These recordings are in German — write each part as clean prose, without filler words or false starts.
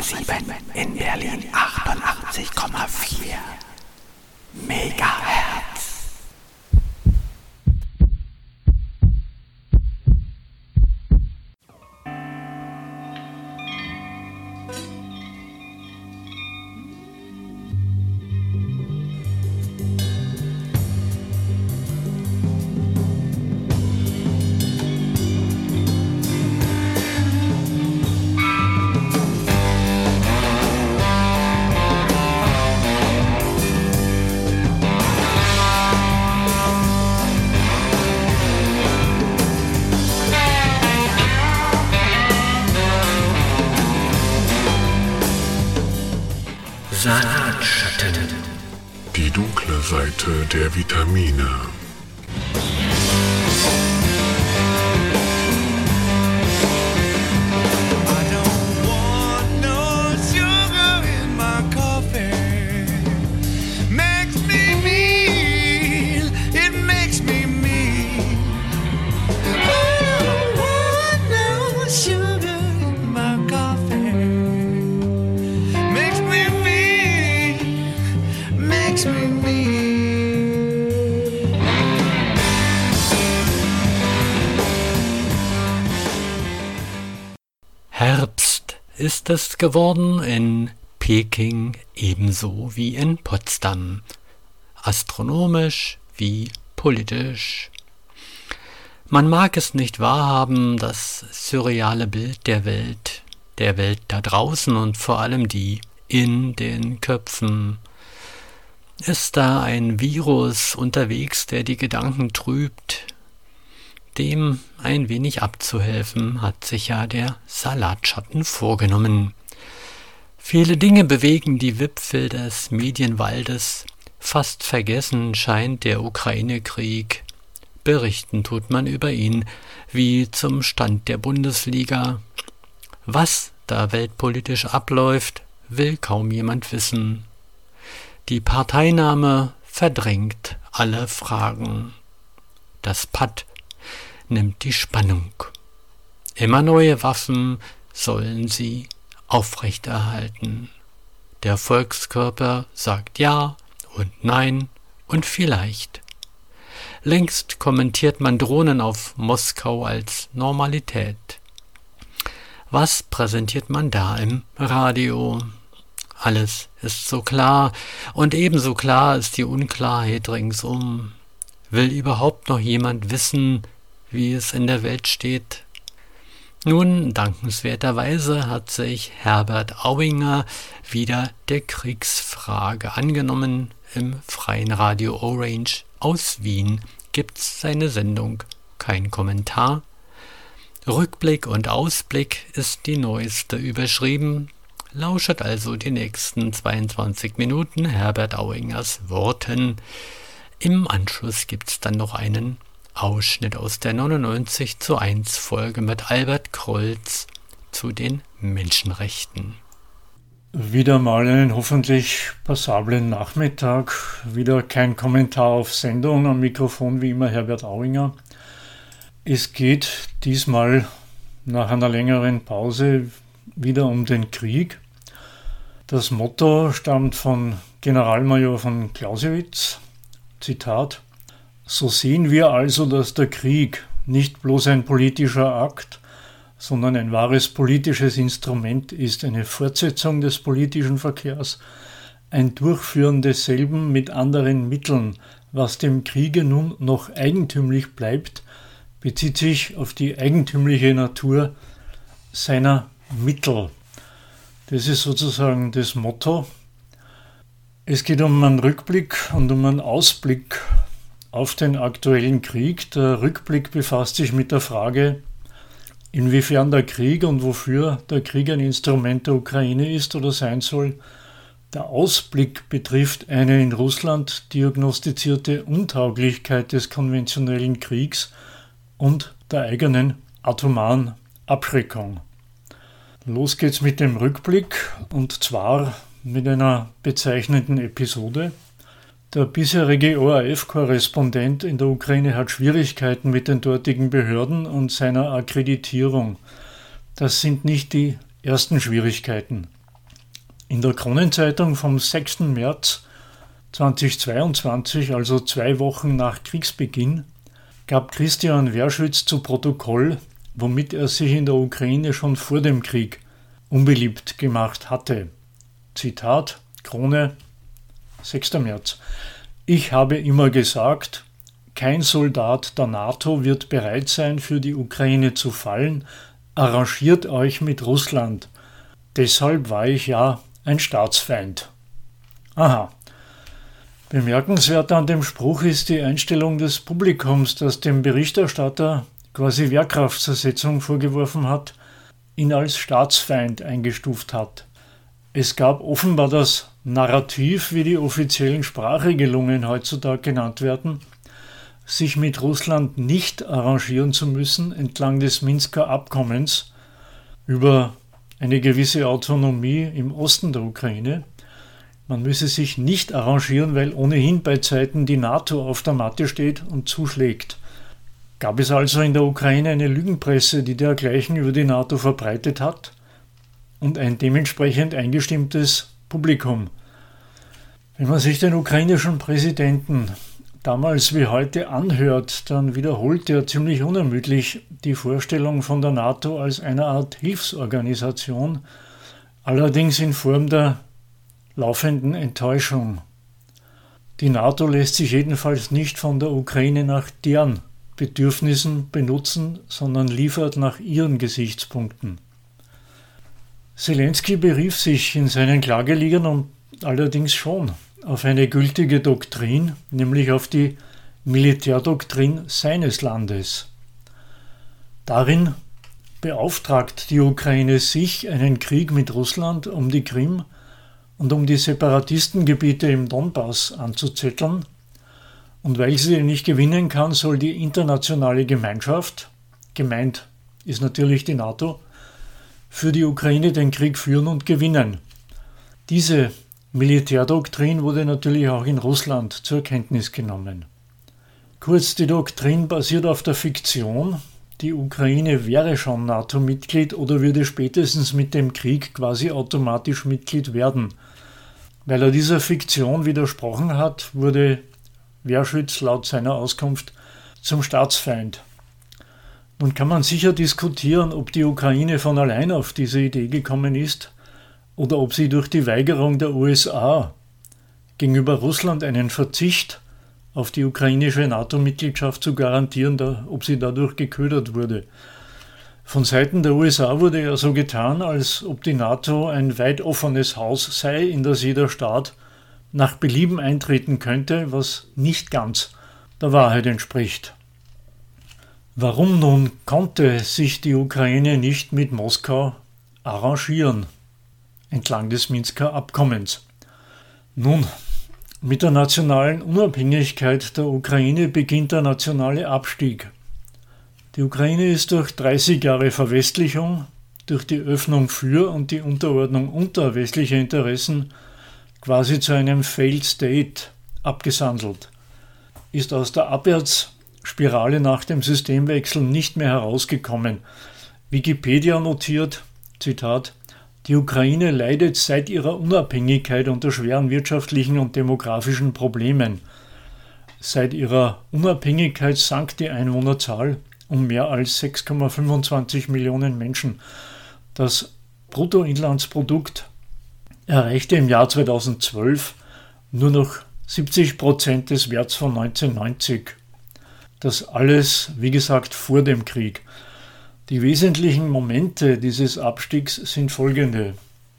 107,7, in Berlin 88,4 Megahertz. Salatschatten. Die dunkle Seite der Vitamine. Herbst ist es geworden in Peking ebenso wie in Potsdam, astronomisch wie politisch. Man mag es nicht wahrhaben, das surreale Bild der Welt da draußen und vor allem die in den Köpfen. Ist da ein Virus unterwegs, der die Gedanken trübt? Dem ein wenig abzuhelfen, hat sich ja der Salatschatten vorgenommen. Viele Dinge bewegen die Wipfel des Medienwaldes. Fast vergessen scheint der Ukraine-Krieg. Berichten tut man über ihn, wie zum Stand der Bundesliga. Was da weltpolitisch abläuft, will kaum jemand wissen. Die Parteinahme verdrängt alle Fragen. Das Patt nimmt die Spannung. Immer neue Waffen sollen sie aufrechterhalten. Der Volkskörper sagt Ja und Nein und vielleicht. Längst kommentiert man Drohnen auf Moskau als Normalität. Was präsentiert man da im Radio? Alles ist so klar und ebenso klar ist die Unklarheit ringsum. Will überhaupt noch jemand wissen, wie es in der Welt steht? Nun, dankenswerterweise hat sich Herbert Auinger wieder der Kriegsfrage angenommen. Im freien Radio Orange aus Wien gibt's seine Sendung Kein Kommentar. Rückblick und Ausblick ist die neueste überschrieben. Lauschet also die nächsten 22 Minuten Herbert Auingers Worten. Im Anschluss gibt's dann noch einen Ausschnitt aus der 99:1 Folge mit Albert Krolz zu den Menschenrechten. Wieder mal einen hoffentlich passablen Nachmittag. Wieder kein Kommentar auf Sendung. Am Mikrofon wie immer Herbert Auinger. Es geht diesmal nach einer längeren Pause wieder um den Krieg. Das Motto stammt von Generalmajor von Clausewitz. Zitat: So sehen wir also, dass der Krieg nicht bloß ein politischer Akt, sondern ein wahres politisches Instrument ist, eine Fortsetzung des politischen Verkehrs, ein Durchführen desselben mit anderen Mitteln. Was dem Kriege nun noch eigentümlich bleibt, bezieht sich auf die eigentümliche Natur seiner Mittel. Das ist sozusagen das Motto. Es geht um einen Rückblick und um einen Ausblick auf den aktuellen Krieg. Der Rückblick befasst sich mit der Frage, inwiefern der Krieg und wofür der Krieg ein Instrument der Ukraine ist oder sein soll. Der Ausblick betrifft eine in Russland diagnostizierte Untauglichkeit des konventionellen Kriegs und der eigenen atomaren Abschreckung. Los geht's mit dem Rückblick und zwar mit einer bezeichnenden Episode. Der bisherige ORF-Korrespondent in der Ukraine hat Schwierigkeiten mit den dortigen Behörden und seiner Akkreditierung. Das sind nicht die ersten Schwierigkeiten. In der Kronenzeitung vom 6. März 2022, also 2 Wochen nach Kriegsbeginn, gab Christian Werschütz zu Protokoll, womit er sich in der Ukraine schon vor dem Krieg unbeliebt gemacht hatte. Zitat, Krone, 6. März. Ich habe immer gesagt, kein Soldat der NATO wird bereit sein, für die Ukraine zu fallen. Arrangiert euch mit Russland. Deshalb war ich ja ein Staatsfeind. Aha. Bemerkenswert an dem Spruch ist die Einstellung des Publikums, das dem Berichterstatter quasi Wehrkraftzersetzung vorgeworfen hat, ihn als Staatsfeind eingestuft hat. Es gab offenbar das Narrativ, wie die offiziellen Sprachregelungen heutzutage genannt werden, sich mit Russland nicht arrangieren zu müssen entlang des Minsker Abkommens über eine gewisse Autonomie im Osten der Ukraine. Man müsse sich nicht arrangieren, weil ohnehin bei Zeiten die NATO auf der Matte steht und zuschlägt. Gab es also in der Ukraine eine Lügenpresse, die dergleichen über die NATO verbreitet hat und ein dementsprechend eingestimmtes Publikum. Wenn man sich den ukrainischen Präsidenten damals wie heute anhört, dann wiederholt er ziemlich unermüdlich die Vorstellung von der NATO als einer Art Hilfsorganisation, allerdings in Form der laufenden Enttäuschung. Die NATO lässt sich jedenfalls nicht von der Ukraine nach deren Bedürfnissen benutzen, sondern liefert nach ihren Gesichtspunkten. Zelensky berief sich in seinen Klageliedern allerdings schon auf eine gültige Doktrin, nämlich auf die Militärdoktrin seines Landes. Darin beauftragt die Ukraine sich, einen Krieg mit Russland um die Krim und um die Separatistengebiete im Donbass anzuzetteln, und weil sie nicht gewinnen kann, soll die internationale Gemeinschaft, gemeint ist natürlich die NATO, für die Ukraine den Krieg führen und gewinnen. Diese Militärdoktrin wurde natürlich auch in Russland zur Kenntnis genommen. Kurz, die Doktrin basiert auf der Fiktion, die Ukraine wäre schon NATO-Mitglied oder würde spätestens mit dem Krieg quasi automatisch Mitglied werden. Weil er dieser Fiktion widersprochen hat, wurde Werschütz laut seiner Auskunft zum Staatsfeind. Nun kann man sicher diskutieren, ob die Ukraine von allein auf diese Idee gekommen ist oder ob sie durch die Weigerung der USA gegenüber Russland einen Verzicht auf die ukrainische NATO-Mitgliedschaft zu garantieren, ob sie dadurch geködert wurde. Von Seiten der USA wurde ja so getan, als ob die NATO ein weit offenes Haus sei, in das jeder Staat nach Belieben eintreten könnte, was nicht ganz der Wahrheit entspricht. Warum nun konnte sich die Ukraine nicht mit Moskau arrangieren, entlang des Minsker Abkommens? Nun, mit der nationalen Unabhängigkeit der Ukraine beginnt der nationale Abstieg. Die Ukraine ist durch 30 Jahre Verwestlichung, durch die Öffnung für und die Unterordnung unter westliche Interessen quasi zu einem Failed State abgesandelt, ist aus der Abwärtsspirale nach dem Systemwechsel nicht mehr herausgekommen. Wikipedia notiert, Zitat, die Ukraine leidet seit ihrer Unabhängigkeit unter schweren wirtschaftlichen und demografischen Problemen. Seit ihrer Unabhängigkeit sank die Einwohnerzahl um mehr als 6,25 Millionen Menschen. Das Bruttoinlandsprodukt erreichte im Jahr 2012 nur noch 70% des Werts von 1990. Das alles, wie gesagt, vor dem Krieg. Die wesentlichen Momente dieses Abstiegs sind folgende.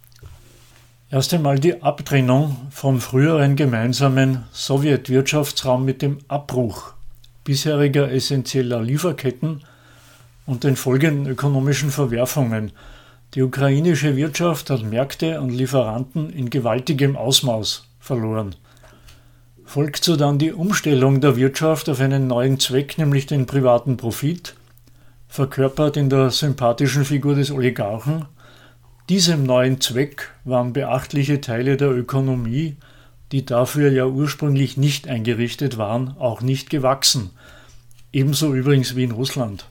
Erst einmal die Abtrennung vom früheren gemeinsamen Sowjetwirtschaftsraum mit dem Abbruch bisheriger essentieller Lieferketten und den folgenden ökonomischen Verwerfungen. Die ukrainische Wirtschaft hat Märkte und Lieferanten in gewaltigem Ausmaß verloren. Folgt so dann die Umstellung der Wirtschaft auf einen neuen Zweck, nämlich den privaten Profit, verkörpert in der sympathischen Figur des Oligarchen. Diesem neuen Zweck waren beachtliche Teile der Ökonomie, die dafür ja ursprünglich nicht eingerichtet waren, auch nicht gewachsen. Ebenso übrigens wie in Russland.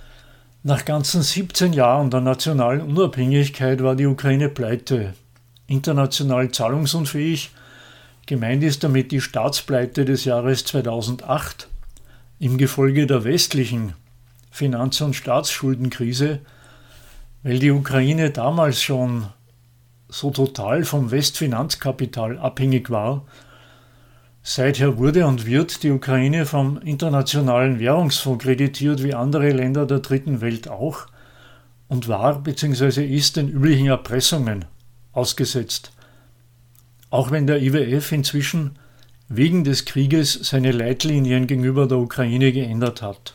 Nach ganzen 17 Jahren der nationalen Unabhängigkeit war die Ukraine pleite. international zahlungsunfähig. Gemeint ist damit die Staatspleite des Jahres 2008 im Gefolge der westlichen Finanz- und Staatsschuldenkrise, weil die Ukraine damals schon so total vom Westfinanzkapital abhängig war. Seither wurde und wird die Ukraine vom Internationalen Währungsfonds kreditiert, wie andere Länder der Dritten Welt auch, und war bzw. ist den üblichen Erpressungen ausgesetzt. Auch wenn der IWF inzwischen wegen des Krieges seine Leitlinien gegenüber der Ukraine geändert hat.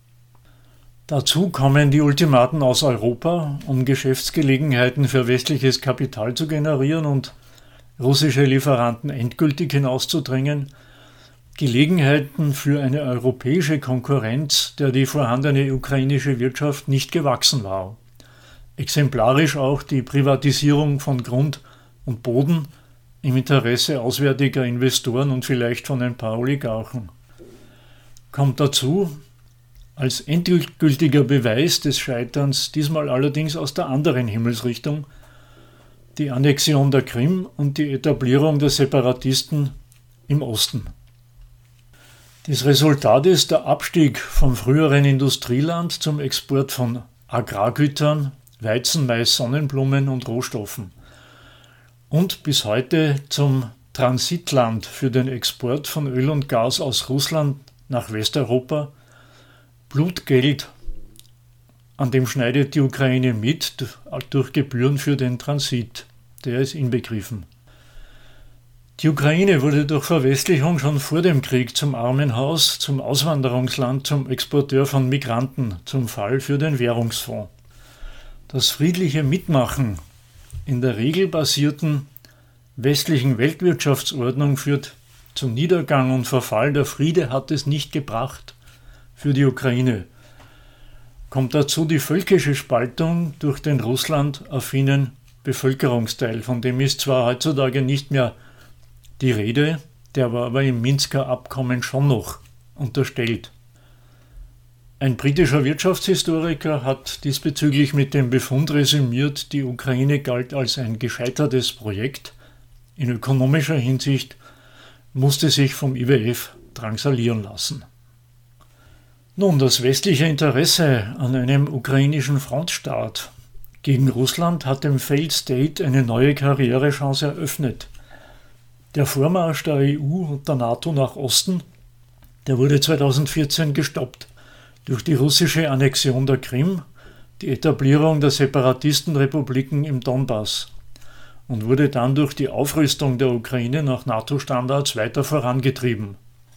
Dazu kommen die Ultimaten aus Europa, um Geschäftsgelegenheiten für westliches Kapital zu generieren und russische Lieferanten endgültig hinauszudrängen, Gelegenheiten für eine europäische Konkurrenz, der die vorhandene ukrainische Wirtschaft nicht gewachsen war. Exemplarisch auch die Privatisierung von Grund und Boden im Interesse auswärtiger Investoren und vielleicht von ein paar Oligarchen. Kommt dazu, als endgültiger Beweis des Scheiterns, diesmal allerdings aus der anderen Himmelsrichtung, die Annexion der Krim und die Etablierung der Separatisten im Osten. Das Resultat ist der Abstieg vom früheren Industrieland zum Export von Agrargütern, Weizen, Mais, Sonnenblumen und Rohstoffen und bis heute zum Transitland für den Export von Öl und Gas aus Russland nach Westeuropa. Blutgeld, an dem schneidet die Ukraine mit durch Gebühren für den Transit. Der ist inbegriffen. Die Ukraine wurde durch Verwestlichung schon vor dem Krieg zum Armenhaus, zum Auswanderungsland, zum Exporteur von Migranten, zum Fall für den Währungsfonds. Das friedliche Mitmachen in der regelbasierten westlichen Weltwirtschaftsordnung führt zum Niedergang und Verfall. Der Friede hat es nicht gebracht für die Ukraine. Kommt dazu die völkische Spaltung durch den russlandaffinen Bevölkerungsteil, von dem ist zwar heutzutage nicht mehr die Rede, der war aber im Minsker Abkommen schon noch unterstellt. Ein britischer Wirtschaftshistoriker hat diesbezüglich mit dem Befund resümiert, die Ukraine galt als ein gescheitertes Projekt. In ökonomischer Hinsicht musste sich vom IWF drangsalieren lassen. Nun, das westliche Interesse an einem ukrainischen Frontstaat gegen Russland hat dem Failed State eine neue Karrierechance eröffnet. Der Vormarsch der EU und der NATO nach Osten, der wurde 2014 gestoppt durch die russische Annexion der Krim, die Etablierung der Separatistenrepubliken im Donbass und wurde dann durch die Aufrüstung der Ukraine nach NATO-Standards weiter vorangetrieben.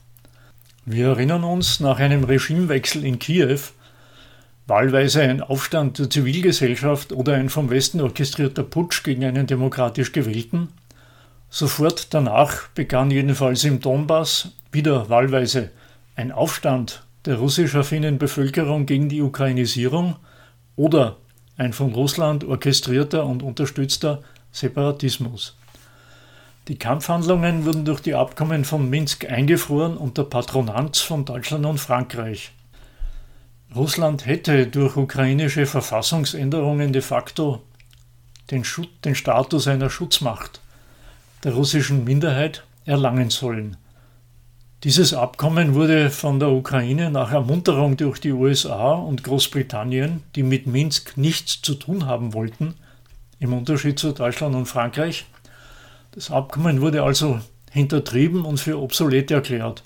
Wir erinnern uns, nach einem Regimewechsel in Kiew, wahlweise ein Aufstand der Zivilgesellschaft oder ein vom Westen orchestrierter Putsch gegen einen demokratisch gewählten, sofort danach begann jedenfalls im Donbass wieder wahlweise ein Aufstand der russisch-affinen Bevölkerung gegen die Ukrainisierung oder ein von Russland orchestrierter und unterstützter Separatismus. Die Kampfhandlungen wurden durch die Abkommen von Minsk eingefroren unter Patronanz von Deutschland und Frankreich. Russland hätte durch ukrainische Verfassungsänderungen de facto den Status einer Schutzmacht der russischen Minderheit erlangen sollen. Dieses Abkommen wurde von der Ukraine nach Ermunterung durch die USA und Großbritannien, die mit Minsk nichts zu tun haben wollten, im Unterschied zu Deutschland und Frankreich. Das Abkommen wurde also hintertrieben und für obsolet erklärt.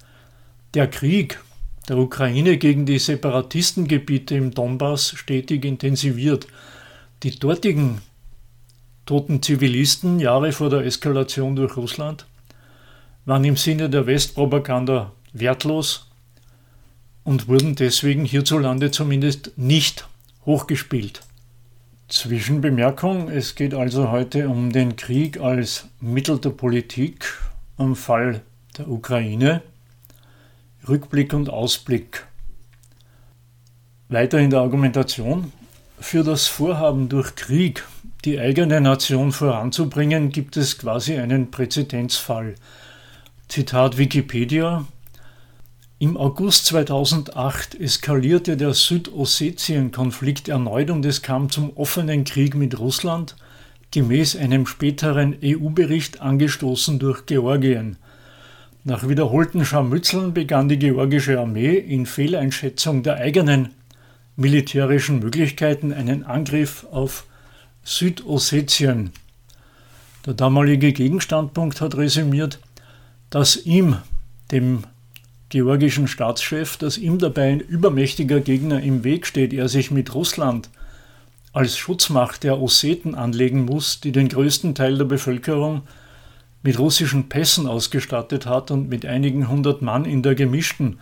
Der Krieg der Ukraine gegen die Separatistengebiete im Donbass stetig intensiviert. Die dortigen toten Zivilisten Jahre vor der Eskalation durch Russland waren im Sinne der Westpropaganda wertlos und wurden deswegen hierzulande zumindest nicht hochgespielt. Zwischenbemerkung, es geht also heute um den Krieg als Mittel der Politik am Fall der Ukraine. Rückblick und Ausblick. Weiter in der Argumentation. Für das Vorhaben, durch Krieg die eigene Nation voranzubringen, gibt es quasi einen Präzedenzfall. Zitat Wikipedia: Im August 2008 eskalierte der Südossetien-Konflikt erneut und es kam zum offenen Krieg mit Russland, gemäß einem späteren EU-Bericht angestoßen durch Georgien. Nach wiederholten Scharmützeln begann die georgische Armee in Fehleinschätzung der eigenen militärischen Möglichkeiten einen Angriff auf Südossetien. Der damalige Gegenstandpunkt hat resümiert, dass ihm, dem georgischen Staatschef, dass ihm dabei ein übermächtiger Gegner im Weg steht, er sich mit Russland als Schutzmacht der Osseten anlegen muss, die den größten Teil der Bevölkerung mit russischen Pässen ausgestattet hat und mit einigen hundert Mann in der gemischten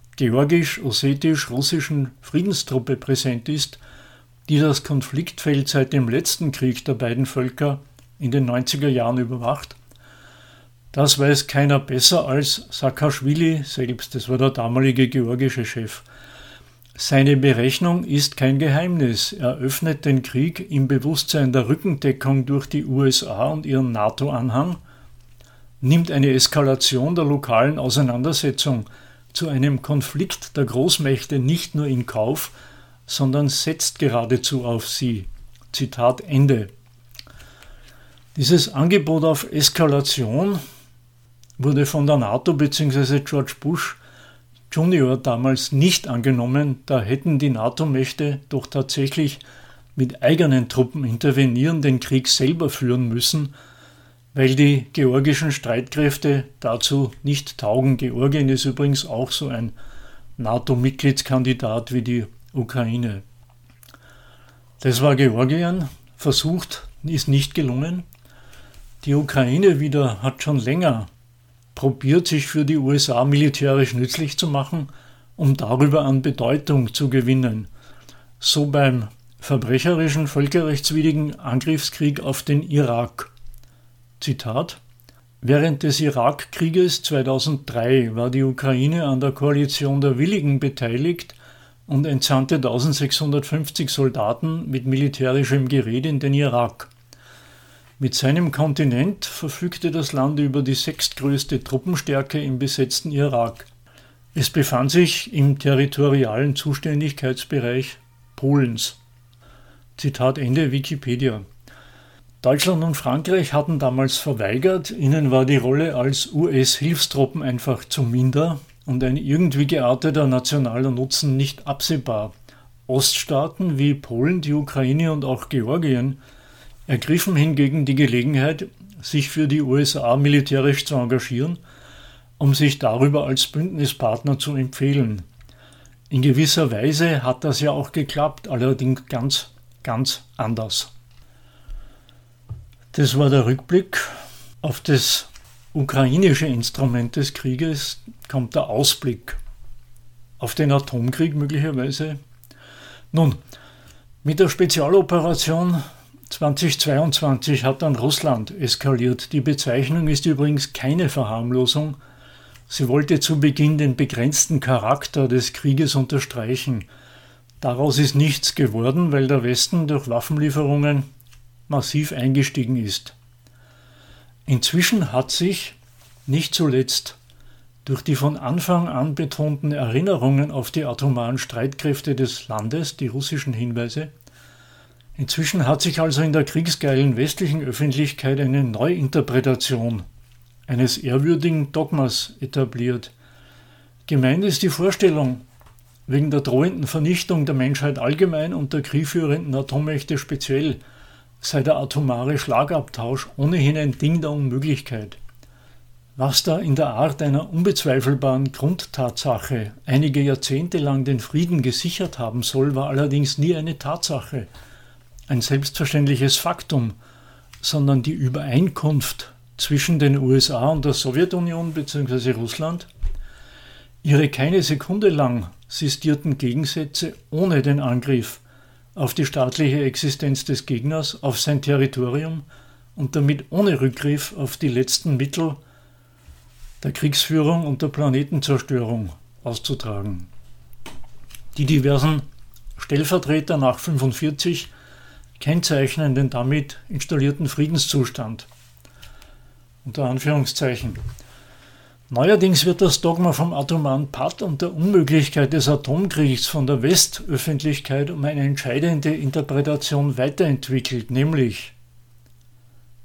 georgisch-ossetisch-russischen Friedenstruppe präsent ist, die das Konfliktfeld seit dem letzten Krieg der beiden Völker in den 90er Jahren überwacht. Das weiß keiner besser als Saakaschwili selbst, das war der damalige georgische Chef. Seine Berechnung ist kein Geheimnis. Er öffnet den Krieg im Bewusstsein der Rückendeckung durch die USA und ihren NATO-Anhang, nimmt eine Eskalation der lokalen Auseinandersetzung zu einem Konflikt der Großmächte nicht nur in Kauf, sondern setzt geradezu auf sie. Zitat Ende. Dieses Angebot auf Eskalation wurde von der NATO bzw. George Bush Junior damals nicht angenommen, da hätten die NATO-Mächte doch tatsächlich mit eigenen Truppen intervenieren, den Krieg selber führen müssen, weil die georgischen Streitkräfte dazu nicht taugen. Georgien ist übrigens auch so ein NATO-Mitgliedskandidat wie die Ukraine. Das war Georgien, versucht, ist nicht gelungen. Die Ukraine wieder hat schon länger probiert, sich für die USA militärisch nützlich zu machen, um darüber an Bedeutung zu gewinnen. So beim verbrecherischen, völkerrechtswidrigen Angriffskrieg auf den Irak. Zitat: Während des Irakkrieges 2003 war die Ukraine an der Koalition der Willigen beteiligt und entsandte 1650 Soldaten mit militärischem Gerät in den Irak. Mit seinem Kontinent verfügte das Land über die sechstgrößte Truppenstärke im besetzten Irak. Es befand sich im territorialen Zuständigkeitsbereich Polens. Zitat Ende Wikipedia. Deutschland und Frankreich hatten damals verweigert, ihnen war die Rolle als US-Hilfstruppen einfach zu minder und ein irgendwie gearteter nationaler Nutzen nicht absehbar. Oststaaten wie Polen, die Ukraine und auch Georgien ergriffen hingegen die Gelegenheit, sich für die USA militärisch zu engagieren, um sich darüber als Bündnispartner zu empfehlen. In gewisser Weise hat das ja auch geklappt, allerdings ganz anders. Das war der Rückblick. Auf das ukrainische Instrument des Krieges kommt der Ausblick. Auf den Atomkrieg möglicherweise. Nun, mit der Spezialoperation 2022 hat dann Russland eskaliert. Die Bezeichnung ist übrigens keine Verharmlosung. Sie wollte zu Beginn den begrenzten Charakter des Krieges unterstreichen. Daraus ist nichts geworden, weil der Westen durch Waffenlieferungen massiv eingestiegen ist. Inzwischen hat sich, nicht zuletzt durch die von Anfang an betonten Erinnerungen auf die atomaren Streitkräfte des Landes, die russischen Hinweise, inzwischen hat sich also in der kriegsgeilen westlichen Öffentlichkeit eine Neuinterpretation eines ehrwürdigen Dogmas etabliert. Gemeint ist die Vorstellung, wegen der drohenden Vernichtung der Menschheit allgemein und der kriegführenden Atommächte speziell sei der atomare Schlagabtausch ohnehin ein Ding der Unmöglichkeit. Was da in der Art einer unbezweifelbaren Grundtatsache einige Jahrzehnte lang den Frieden gesichert haben soll, war allerdings nie eine Tatsache, ein selbstverständliches Faktum, sondern die Übereinkunft zwischen den USA und der Sowjetunion bzw. Russland, ihre keine Sekunde lang sistierten Gegensätze ohne den Angriff auf die staatliche Existenz des Gegners, auf sein Territorium und damit ohne Rückgriff auf die letzten Mittel der Kriegsführung und der Planetenzerstörung auszutragen. Die diversen Stellvertreter nach 1945 kennzeichnen den damit installierten Friedenszustand. Unter Anführungszeichen. Neuerdings wird das Dogma vom atomaren Patt und der Unmöglichkeit des Atomkriegs von der Westöffentlichkeit um eine entscheidende Interpretation weiterentwickelt, nämlich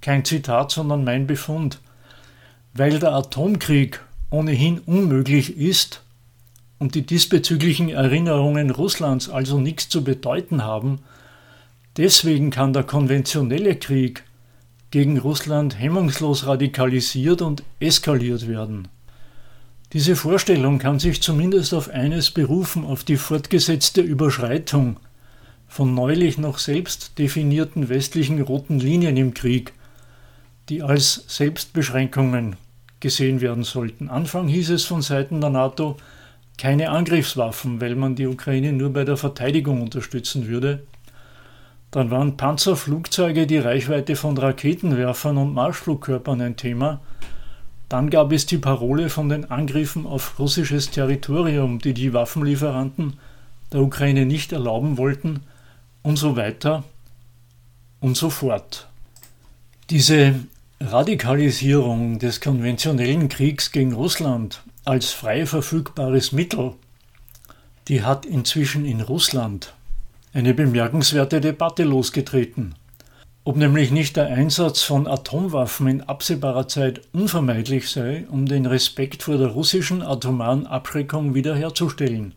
kein Zitat, sondern mein Befund. Weil der Atomkrieg ohnehin unmöglich ist und die diesbezüglichen Erinnerungen Russlands also nichts zu bedeuten haben, deswegen kann der konventionelle Krieg gegen Russland hemmungslos radikalisiert und eskaliert werden. Diese Vorstellung kann sich zumindest auf eines berufen, auf die fortgesetzte Überschreitung von neulich noch selbst definierten westlichen roten Linien im Krieg, die als Selbstbeschränkungen gesehen werden sollten. Anfang hieß es von Seiten der NATO, keine Angriffswaffen, weil man die Ukraine nur bei der Verteidigung unterstützen würde. Dann waren Panzerflugzeuge, die Reichweite von Raketenwerfern und Marschflugkörpern ein Thema. Dann gab es die Parole von den Angriffen auf russisches Territorium, die die Waffenlieferanten der Ukraine nicht erlauben wollten, und so weiter und so fort. Diese Radikalisierung des konventionellen Kriegs gegen Russland als frei verfügbares Mittel, die hat inzwischen in Russland eine bemerkenswerte Debatte losgetreten. Ob nämlich nicht der Einsatz von Atomwaffen in absehbarer Zeit unvermeidlich sei, um den Respekt vor der russischen atomaren Abschreckung wiederherzustellen.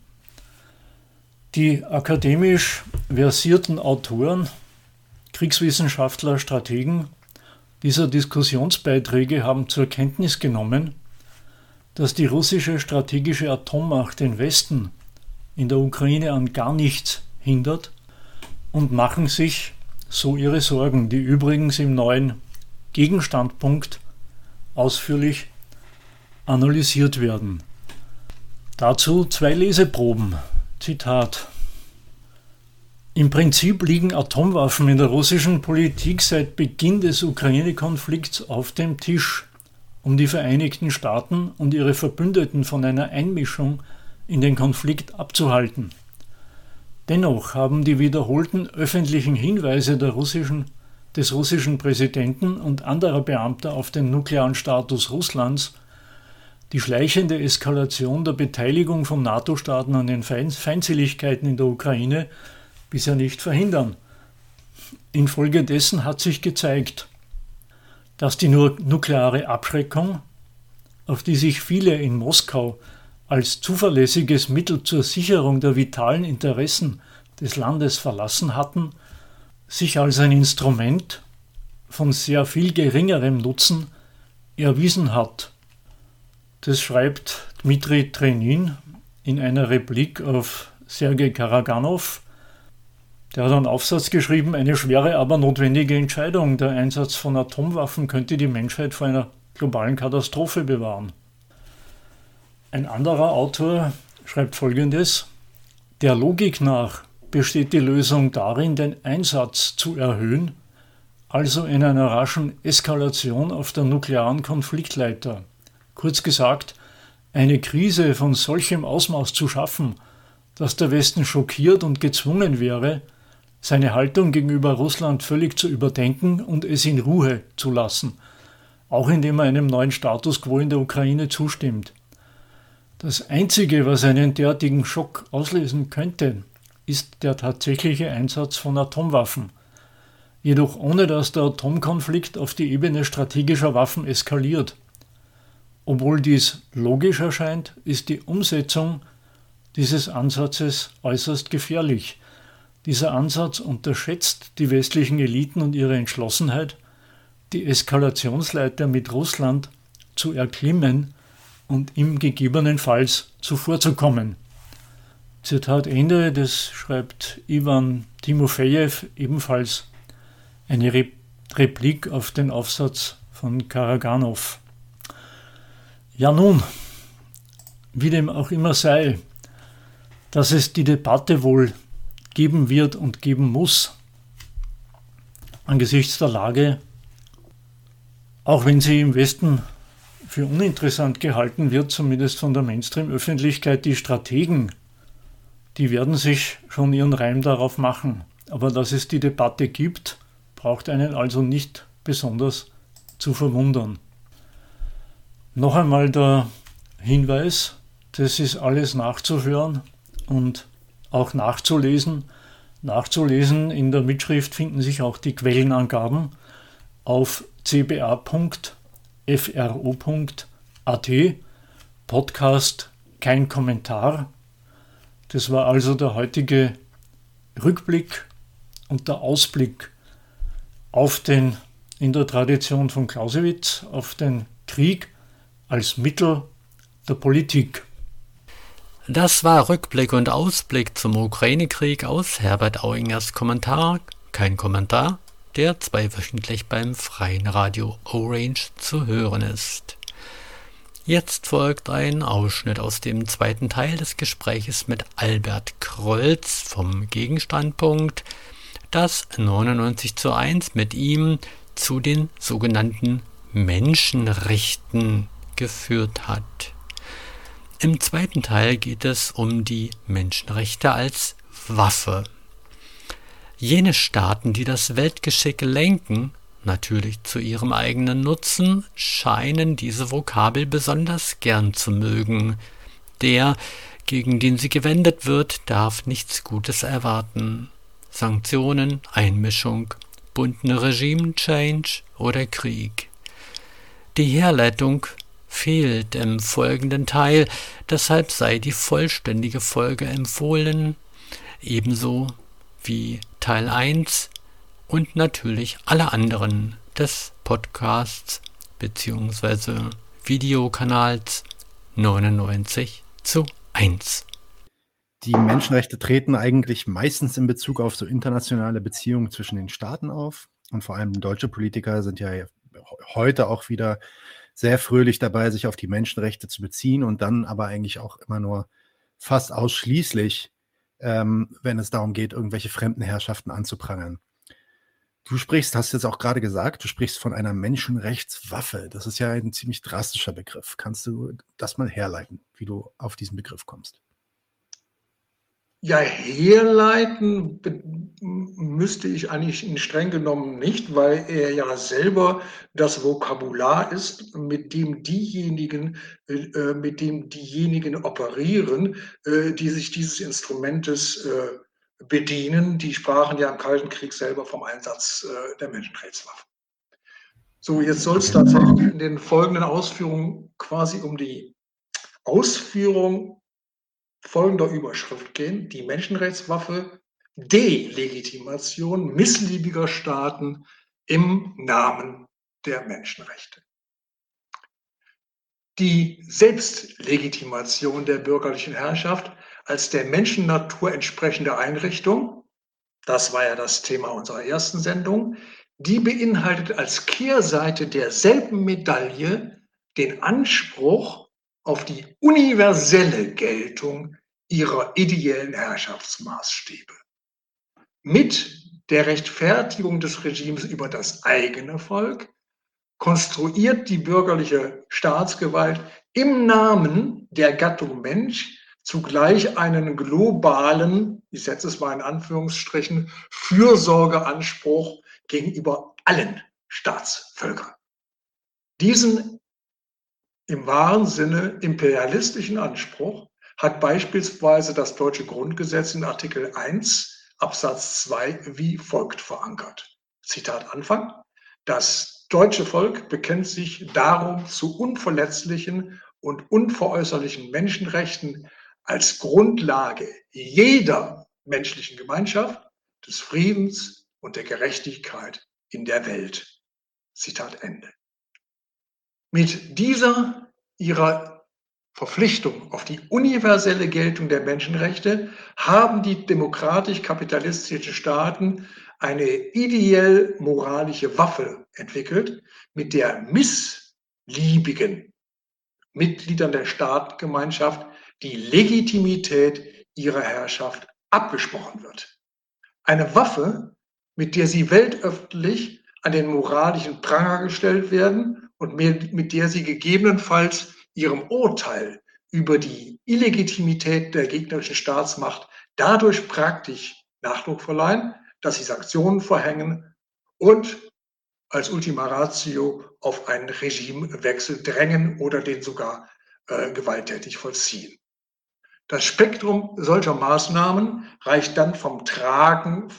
Die akademisch versierten Autoren, Kriegswissenschaftler, Strategen dieser Diskussionsbeiträge haben zur Kenntnis genommen, dass die russische strategische Atommacht den Westen in der Ukraine an gar nichts hindert und machen sich so ihre Sorgen, die übrigens im neuen Gegenstandpunkt ausführlich analysiert werden. Dazu 2 Leseproben. Zitat: Im Prinzip liegen Atomwaffen in der russischen Politik seit Beginn des Ukraine-Konflikts auf dem Tisch, um die Vereinigten Staaten und ihre Verbündeten von einer Einmischung in den Konflikt abzuhalten. Dennoch haben die wiederholten öffentlichen Hinweise des russischen Präsidenten und anderer Beamter auf den nuklearen Status Russlands die schleichende Eskalation der Beteiligung von NATO-Staaten an den Feindseligkeiten in der Ukraine bisher nicht verhindern. Infolgedessen hat sich gezeigt, dass die nukleare Abschreckung, auf die sich viele in Moskau als zuverlässiges Mittel zur Sicherung der vitalen Interessen des Landes verlassen hatten, sich als ein Instrument von sehr viel geringerem Nutzen erwiesen hat. Das schreibt Dmitri Trenin in einer Replik auf Sergei Karaganow. Der hat einen Aufsatz geschrieben, eine schwere, aber notwendige Entscheidung. Der Einsatz von Atomwaffen könnte die Menschheit vor einer globalen Katastrophe bewahren. Ein anderer Autor schreibt Folgendes: Der Logik nach besteht die Lösung darin, den Einsatz zu erhöhen, also in einer raschen Eskalation auf der nuklearen Konfliktleiter. Kurz gesagt, eine Krise von solchem Ausmaß zu schaffen, dass der Westen schockiert und gezwungen wäre, seine Haltung gegenüber Russland völlig zu überdenken und es in Ruhe zu lassen, auch indem er einem neuen Status quo in der Ukraine zustimmt. Das Einzige, was einen derartigen Schock auslösen könnte, ist der tatsächliche Einsatz von Atomwaffen. Jedoch ohne, dass der Atomkonflikt auf die Ebene strategischer Waffen eskaliert. Obwohl dies logisch erscheint, ist die Umsetzung dieses Ansatzes äußerst gefährlich. Dieser Ansatz unterschätzt die westlichen Eliten und ihre Entschlossenheit, die Eskalationsleiter mit Russland zu erklimmen und ihm gegebenenfalls zuvorzukommen. Zitat Ende, das schreibt Iwan Timofejew, ebenfalls eine Replik auf den Aufsatz von Karaganow. Ja nun, wie dem auch immer sei, dass es die Debatte wohl geben wird und geben muss, angesichts der Lage, auch wenn sie im Westen für uninteressant gehalten wird, zumindest von der Mainstream-Öffentlichkeit, die Strategen, die werden sich schon ihren Reim darauf machen. Aber dass es die Debatte gibt, braucht einen also nicht besonders zu verwundern. Noch einmal der Hinweis, das ist alles nachzuhören und auch nachzulesen. Nachzulesen in der Mitschrift finden sich auch die Quellenangaben auf cba.fro.at, Podcast kein Kommentar. Das war also der heutige Rückblick und der Ausblick auf den, in der Tradition von Clausewitz, auf den Krieg als Mittel der Politik. Das war Rückblick und Ausblick zum Ukraine-Krieg aus Herbert Auingers Kommentar, kein Kommentar, der zweiwöchentlich beim Freien Radio Orange zu hören ist. Jetzt folgt ein Ausschnitt aus dem zweiten Teil des Gespräches mit Albert Krölz vom Gegenstandpunkt, das 99:1 mit ihm zu den sogenannten Menschenrechten geführt hat. Im zweiten Teil geht es um die Menschenrechte als Waffe. Jene Staaten, die das Weltgeschick lenken, natürlich zu ihrem eigenen Nutzen, scheinen diese Vokabel besonders gern zu mögen. Der, gegen den sie gewendet wird, darf nichts Gutes erwarten. Sanktionen, Einmischung, bundene Regime-Change oder Krieg. Die Herleitung fehlt im folgenden Teil, deshalb sei die vollständige Folge empfohlen, ebenso wie Teil 1 und natürlich alle anderen des Podcasts bzw. Videokanals 99:1. Die Menschenrechte treten eigentlich meistens in Bezug auf so internationale Beziehungen zwischen den Staaten auf. Und vor allem deutsche Politiker sind ja heute auch wieder sehr fröhlich dabei, sich auf die Menschenrechte zu beziehen und dann aber eigentlich auch immer nur fast ausschließlich, wenn es darum geht, irgendwelche fremden Herrschaften anzuprangern. Du hast jetzt auch gerade gesagt, du sprichst von einer Menschenrechtswaffe. Das ist ja ein ziemlich drastischer Begriff. Kannst du das mal herleiten, wie du auf diesen Begriff kommst? Ja, herleiten müsste ich eigentlich streng genommen nicht, weil er ja selber das Vokabular ist, mit dem diejenigen operieren, die sich dieses Instrumentes bedienen. Die sprachen ja im Kalten Krieg selber vom Einsatz der Menschenrechtswaffe. So, jetzt soll es tatsächlich in den folgenden Ausführungen quasi um die Ausführung folgender Überschrift gehen: Die Menschenrechtswaffe, Delegitimation missliebiger Staaten im Namen der Menschenrechte. Die Selbstlegitimation der bürgerlichen Herrschaft als der Menschennatur entsprechende Einrichtung, das war ja das Thema unserer ersten Sendung, die beinhaltet als Kehrseite derselben Medaille den Anspruch auf die universelle Geltung ihrer ideellen Herrschaftsmaßstäbe. Mit der Rechtfertigung des Regimes über das eigene Volk konstruiert die bürgerliche Staatsgewalt im Namen der Gattung Mensch zugleich einen globalen, ich setze es mal in Anführungsstrichen, Fürsorgeanspruch gegenüber allen Staatsvölkern. Diesen im wahren Sinne imperialistischen Anspruch hat beispielsweise das deutsche Grundgesetz in Artikel 1 Absatz 2 wie folgt verankert. Zitat Anfang: Das deutsche Volk bekennt sich darum zu unverletzlichen und unveräußerlichen Menschenrechten als Grundlage jeder menschlichen Gemeinschaft, des Friedens und der Gerechtigkeit in der Welt. Zitat Ende. Mit ihrer Verpflichtung auf die universelle Geltung der Menschenrechte haben die demokratisch-kapitalistischen Staaten eine ideell-moralische Waffe entwickelt, mit der missliebigen Mitgliedern der Staatengemeinschaft die Legitimität ihrer Herrschaft abgesprochen wird. Eine Waffe, mit der sie weltöffentlich an den moralischen Pranger gestellt werden und mit der sie gegebenenfalls ihrem Urteil über die Illegitimität der gegnerischen Staatsmacht dadurch praktisch Nachdruck verleihen, dass sie Sanktionen verhängen und als Ultima Ratio auf einen Regimewechsel drängen oder den sogar gewalttätig vollziehen. Das Spektrum solcher Maßnahmen reicht dann vom Tragen, vom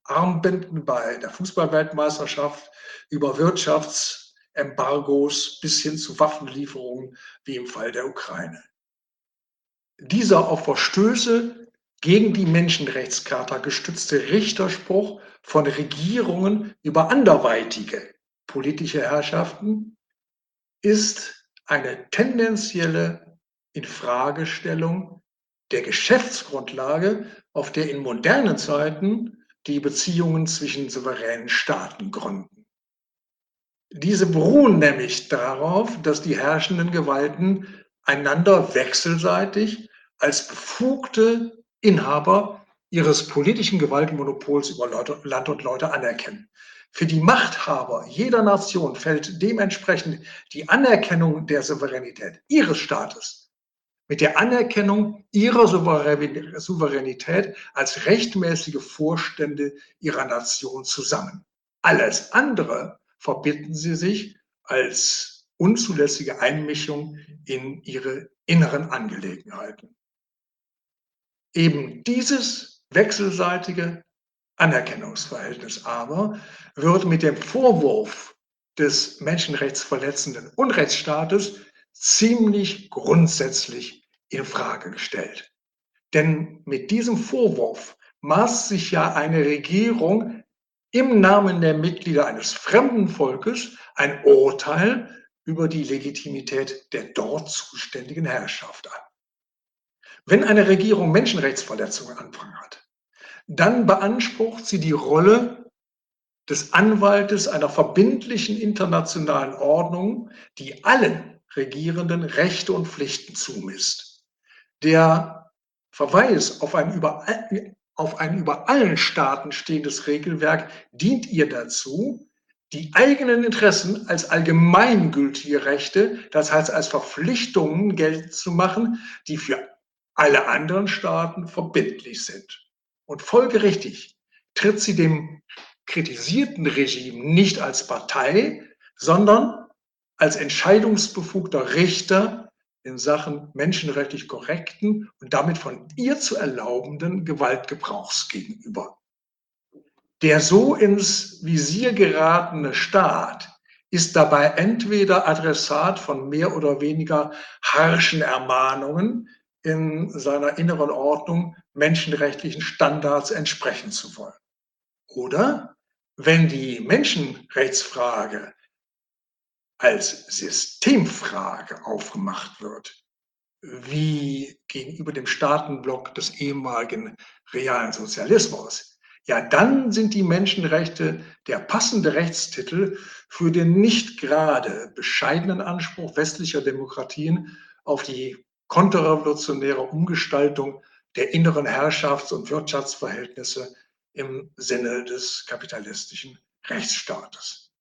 Armbinden bei der Fußballweltmeisterschaft über Wirtschaftsembargos bis hin zu Waffenlieferungen wie im Fall der Ukraine. Dieser auf Verstöße gegen die Menschenrechtscharta gestützte Richterspruch von Regierungen über anderweitige politische Herrschaften ist eine tendenzielle Infragestellung der Geschäftsgrundlage, auf der in modernen Zeiten die Beziehungen zwischen souveränen Staaten gründen. Diese beruhen nämlich darauf, dass die herrschenden Gewalten einander wechselseitig als befugte Inhaber ihres politischen Gewaltmonopols über Land und Leute anerkennen. Für die Machthaber jeder Nation fällt dementsprechend die Anerkennung der Souveränität ihres Staates mit der Anerkennung ihrer Souveränität als rechtmäßige Vorstände ihrer Nation zusammen. Alles andere verbieten sie sich als unzulässige Einmischung in ihre inneren Angelegenheiten. Eben dieses wechselseitige Anerkennungsverhältnis aber wird mit dem Vorwurf des menschenrechtsverletzenden Unrechtsstaates ziemlich grundsätzlich in Frage gestellt. Denn mit diesem Vorwurf maßt sich ja eine Regierung im Namen der Mitglieder eines fremden Volkes ein Urteil über die Legitimität der dort zuständigen Herrschaft an. Wenn eine Regierung Menschenrechtsverletzungen anfangen hat, dann beansprucht sie die Rolle des Anwaltes einer verbindlichen internationalen Ordnung, die allen Regierenden Rechte und Pflichten zumisst. Der Verweis auf ein über allen Staaten stehendes Regelwerk dient ihr dazu, die eigenen Interessen als allgemeingültige Rechte, das heißt als Verpflichtungen geltend zu machen, die für alle anderen Staaten verbindlich sind. Und folgerichtig tritt sie dem kritisierten Regime nicht als Partei, sondern als entscheidungsbefugter Richter in Sachen menschenrechtlich korrekten und damit von ihr zu erlaubenden Gewaltgebrauchs gegenüber. Der so ins Visier geratene Staat ist dabei entweder Adressat von mehr oder weniger harschen Ermahnungen, in seiner inneren Ordnung menschenrechtlichen Standards entsprechen zu wollen. Oder wenn die Menschenrechtsfrage als Systemfrage aufgemacht wird, wie gegenüber dem Staatenblock des ehemaligen realen Sozialismus, ja, dann sind die Menschenrechte der passende Rechtstitel für den nicht gerade bescheidenen Anspruch westlicher Demokratien auf die konterrevolutionäre Umgestaltung der inneren Herrschafts- und Wirtschaftsverhältnisse im Sinne des kapitalistischen Rechtsstaates.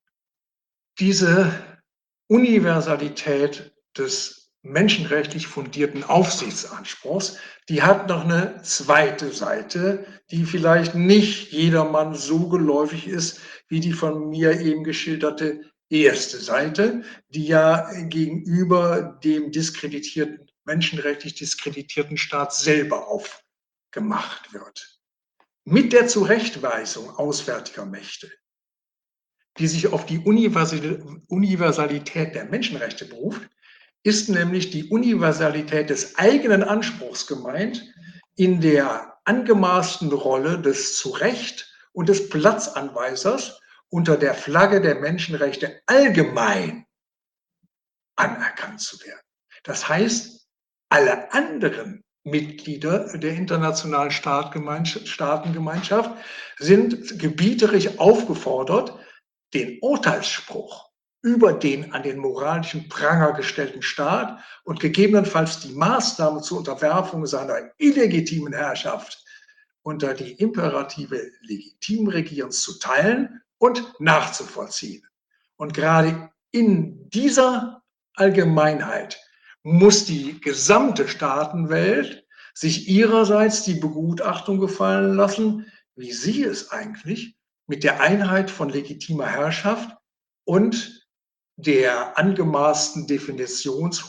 Diese Universalität des menschenrechtlich fundierten Aufsichtsanspruchs, die hat noch eine zweite Seite, die vielleicht nicht jedermann so geläufig ist wie die von mir eben geschilderte erste Seite, die ja gegenüber dem menschenrechtlich diskreditierten Staat selber aufgemacht wird. Mit der Zurechtweisung auswärtiger Mächte, die sich auf die Universalität der Menschenrechte beruft, ist nämlich die Universalität des eigenen Anspruchs gemeint, in der angemaßten Rolle des Zurecht- und des Platzanweisers unter der Flagge der Menschenrechte allgemein anerkannt zu werden. Das heißt, alle anderen Mitglieder der internationalen Staatengemeinschaft sind gebieterisch aufgefordert, den Urteilsspruch über den an den moralischen Pranger gestellten Staat und gegebenenfalls die Maßnahme zur Unterwerfung seiner illegitimen Herrschaft unter die Imperative legitimen Regierens zu teilen und nachzuvollziehen. Und gerade in dieser Allgemeinheit muss die gesamte Staatenwelt sich ihrerseits die Begutachtung gefallen lassen, wie sie es eigentlich mit der Einheit von legitimer Herrschaft und der angemaßten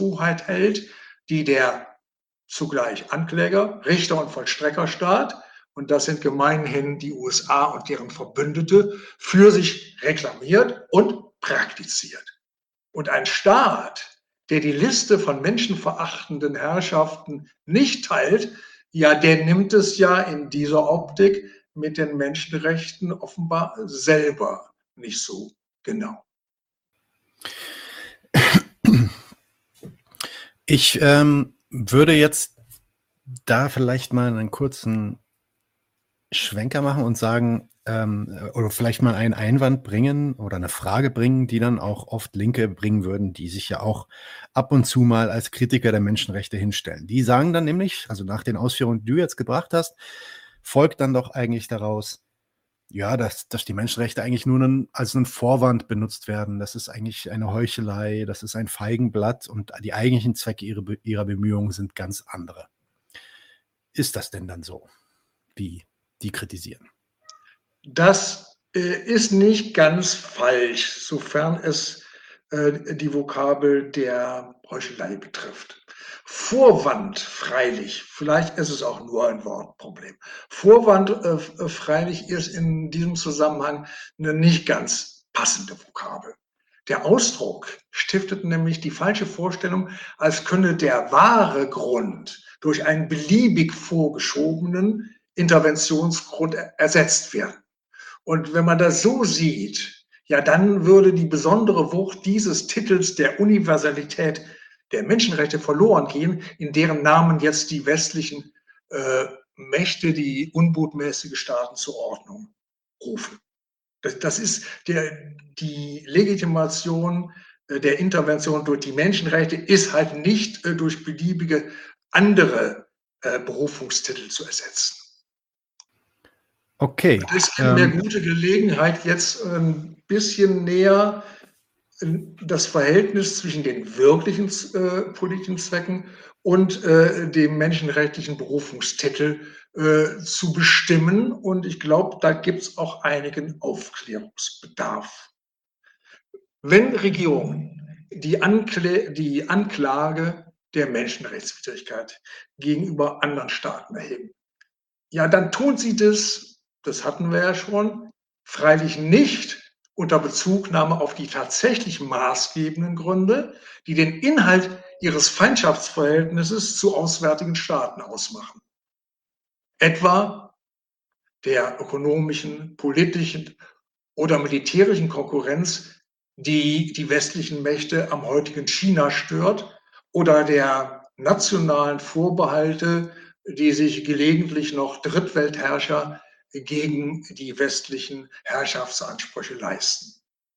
Definitionshoheit hält, die der zugleich Ankläger, Richter und Vollstreckerstaat und das sind gemeinhin die USA und deren Verbündete, für sich reklamiert und praktiziert. Und ein Staat, der die Liste von menschenverachtenden Herrschaften nicht teilt, ja, der nimmt es ja in dieser Optik mit den Menschenrechten offenbar selber nicht so genau. Ich würde jetzt da vielleicht mal einen kurzen Schwenker machen und sagen, oder vielleicht mal einen Einwand bringen oder eine Frage bringen, die dann auch oft Linke bringen würden, die sich ja auch ab und zu mal als Kritiker der Menschenrechte hinstellen. Die sagen dann nämlich, also nach den Ausführungen, die du jetzt gebracht hast, folgt dann doch eigentlich daraus, ja, dass die Menschenrechte eigentlich nur als ein Vorwand benutzt werden. Das ist eigentlich eine Heuchelei, das ist ein Feigenblatt und die eigentlichen Zwecke ihrer Bemühungen sind ganz andere. Ist das denn dann so, wie die kritisieren? Das ist nicht ganz falsch, sofern es die Vokabel der Heuchelei betrifft. Vorwand freilich, vielleicht ist es auch nur ein Wortproblem. Vorwand freilich ist in diesem Zusammenhang eine nicht ganz passende Vokabel. Der Ausdruck stiftet nämlich die falsche Vorstellung, als könne der wahre Grund durch einen beliebig vorgeschobenen Interventionsgrund ersetzt werden. Und wenn man das so sieht, ja, dann würde die besondere Wucht dieses Titels der Universalität der Menschenrechte verloren gehen, in deren Namen jetzt die westlichen Mächte die unbotmäßige Staaten zur Ordnung rufen. Das ist die Legitimation der Intervention durch die Menschenrechte ist halt nicht durch beliebige andere Berufungstitel zu ersetzen. Okay. Das ist eine gute Gelegenheit, jetzt ein bisschen näher das Verhältnis zwischen den wirklichen politischen Zwecken und dem menschenrechtlichen Berufungstitel zu bestimmen. Und ich glaube, da gibt es auch einigen Aufklärungsbedarf. Wenn Regierungen die Anklage der Menschenrechtswidrigkeit gegenüber anderen Staaten erheben, ja, dann tun sie das hatten wir ja schon, freilich nicht unter Bezugnahme auf die tatsächlich maßgebenden Gründe, die den Inhalt ihres Feindschaftsverhältnisses zu auswärtigen Staaten ausmachen. Etwa der ökonomischen, politischen oder militärischen Konkurrenz, die die westlichen Mächte am heutigen China stört, oder der nationalen Vorbehalte, die sich gelegentlich noch Drittweltherrscher gegen die westlichen Herrschaftsansprüche leisten.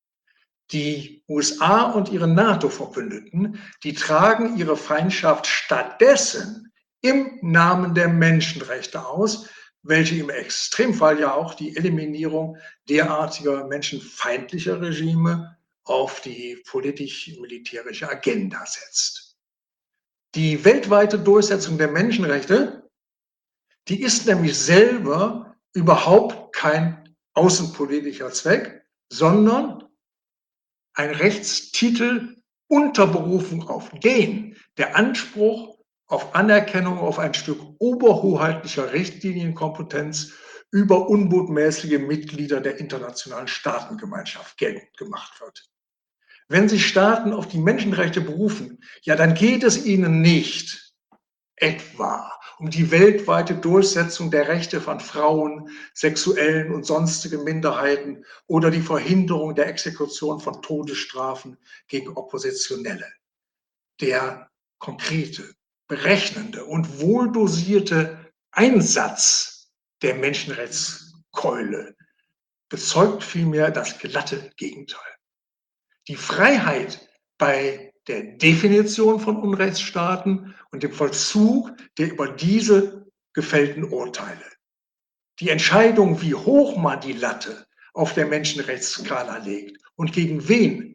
Die USA und ihre NATO-Verbündeten, die tragen ihre Feindschaft stattdessen im Namen der Menschenrechte aus, welche im Extremfall ja auch die Eliminierung derartiger menschenfeindlicher Regime auf die politisch-militärische Agenda setzt. Die weltweite Durchsetzung der Menschenrechte, die ist nämlich selber überhaupt kein außenpolitischer Zweck, sondern ein Rechtstitel unter Berufung auf den der Anspruch auf Anerkennung auf ein Stück oberhoheitlicher Richtlinienkompetenz über unbotmäßige Mitglieder der internationalen Staatengemeinschaft geltend gemacht wird. Wenn sich Staaten auf die Menschenrechte berufen, ja, dann geht es ihnen nicht etwa um die weltweite Durchsetzung der Rechte von Frauen, sexuellen und sonstigen Minderheiten oder die Verhinderung der Exekution von Todesstrafen gegen Oppositionelle. Der konkrete, berechnende und wohldosierte Einsatz der Menschenrechtskeule bezeugt vielmehr das glatte Gegenteil. Die Freiheit bei der Definition von Unrechtsstaaten und dem Vollzug der über diese gefällten Urteile. Die Entscheidung, wie hoch man die Latte auf der Menschenrechtsskala legt und gegen wen,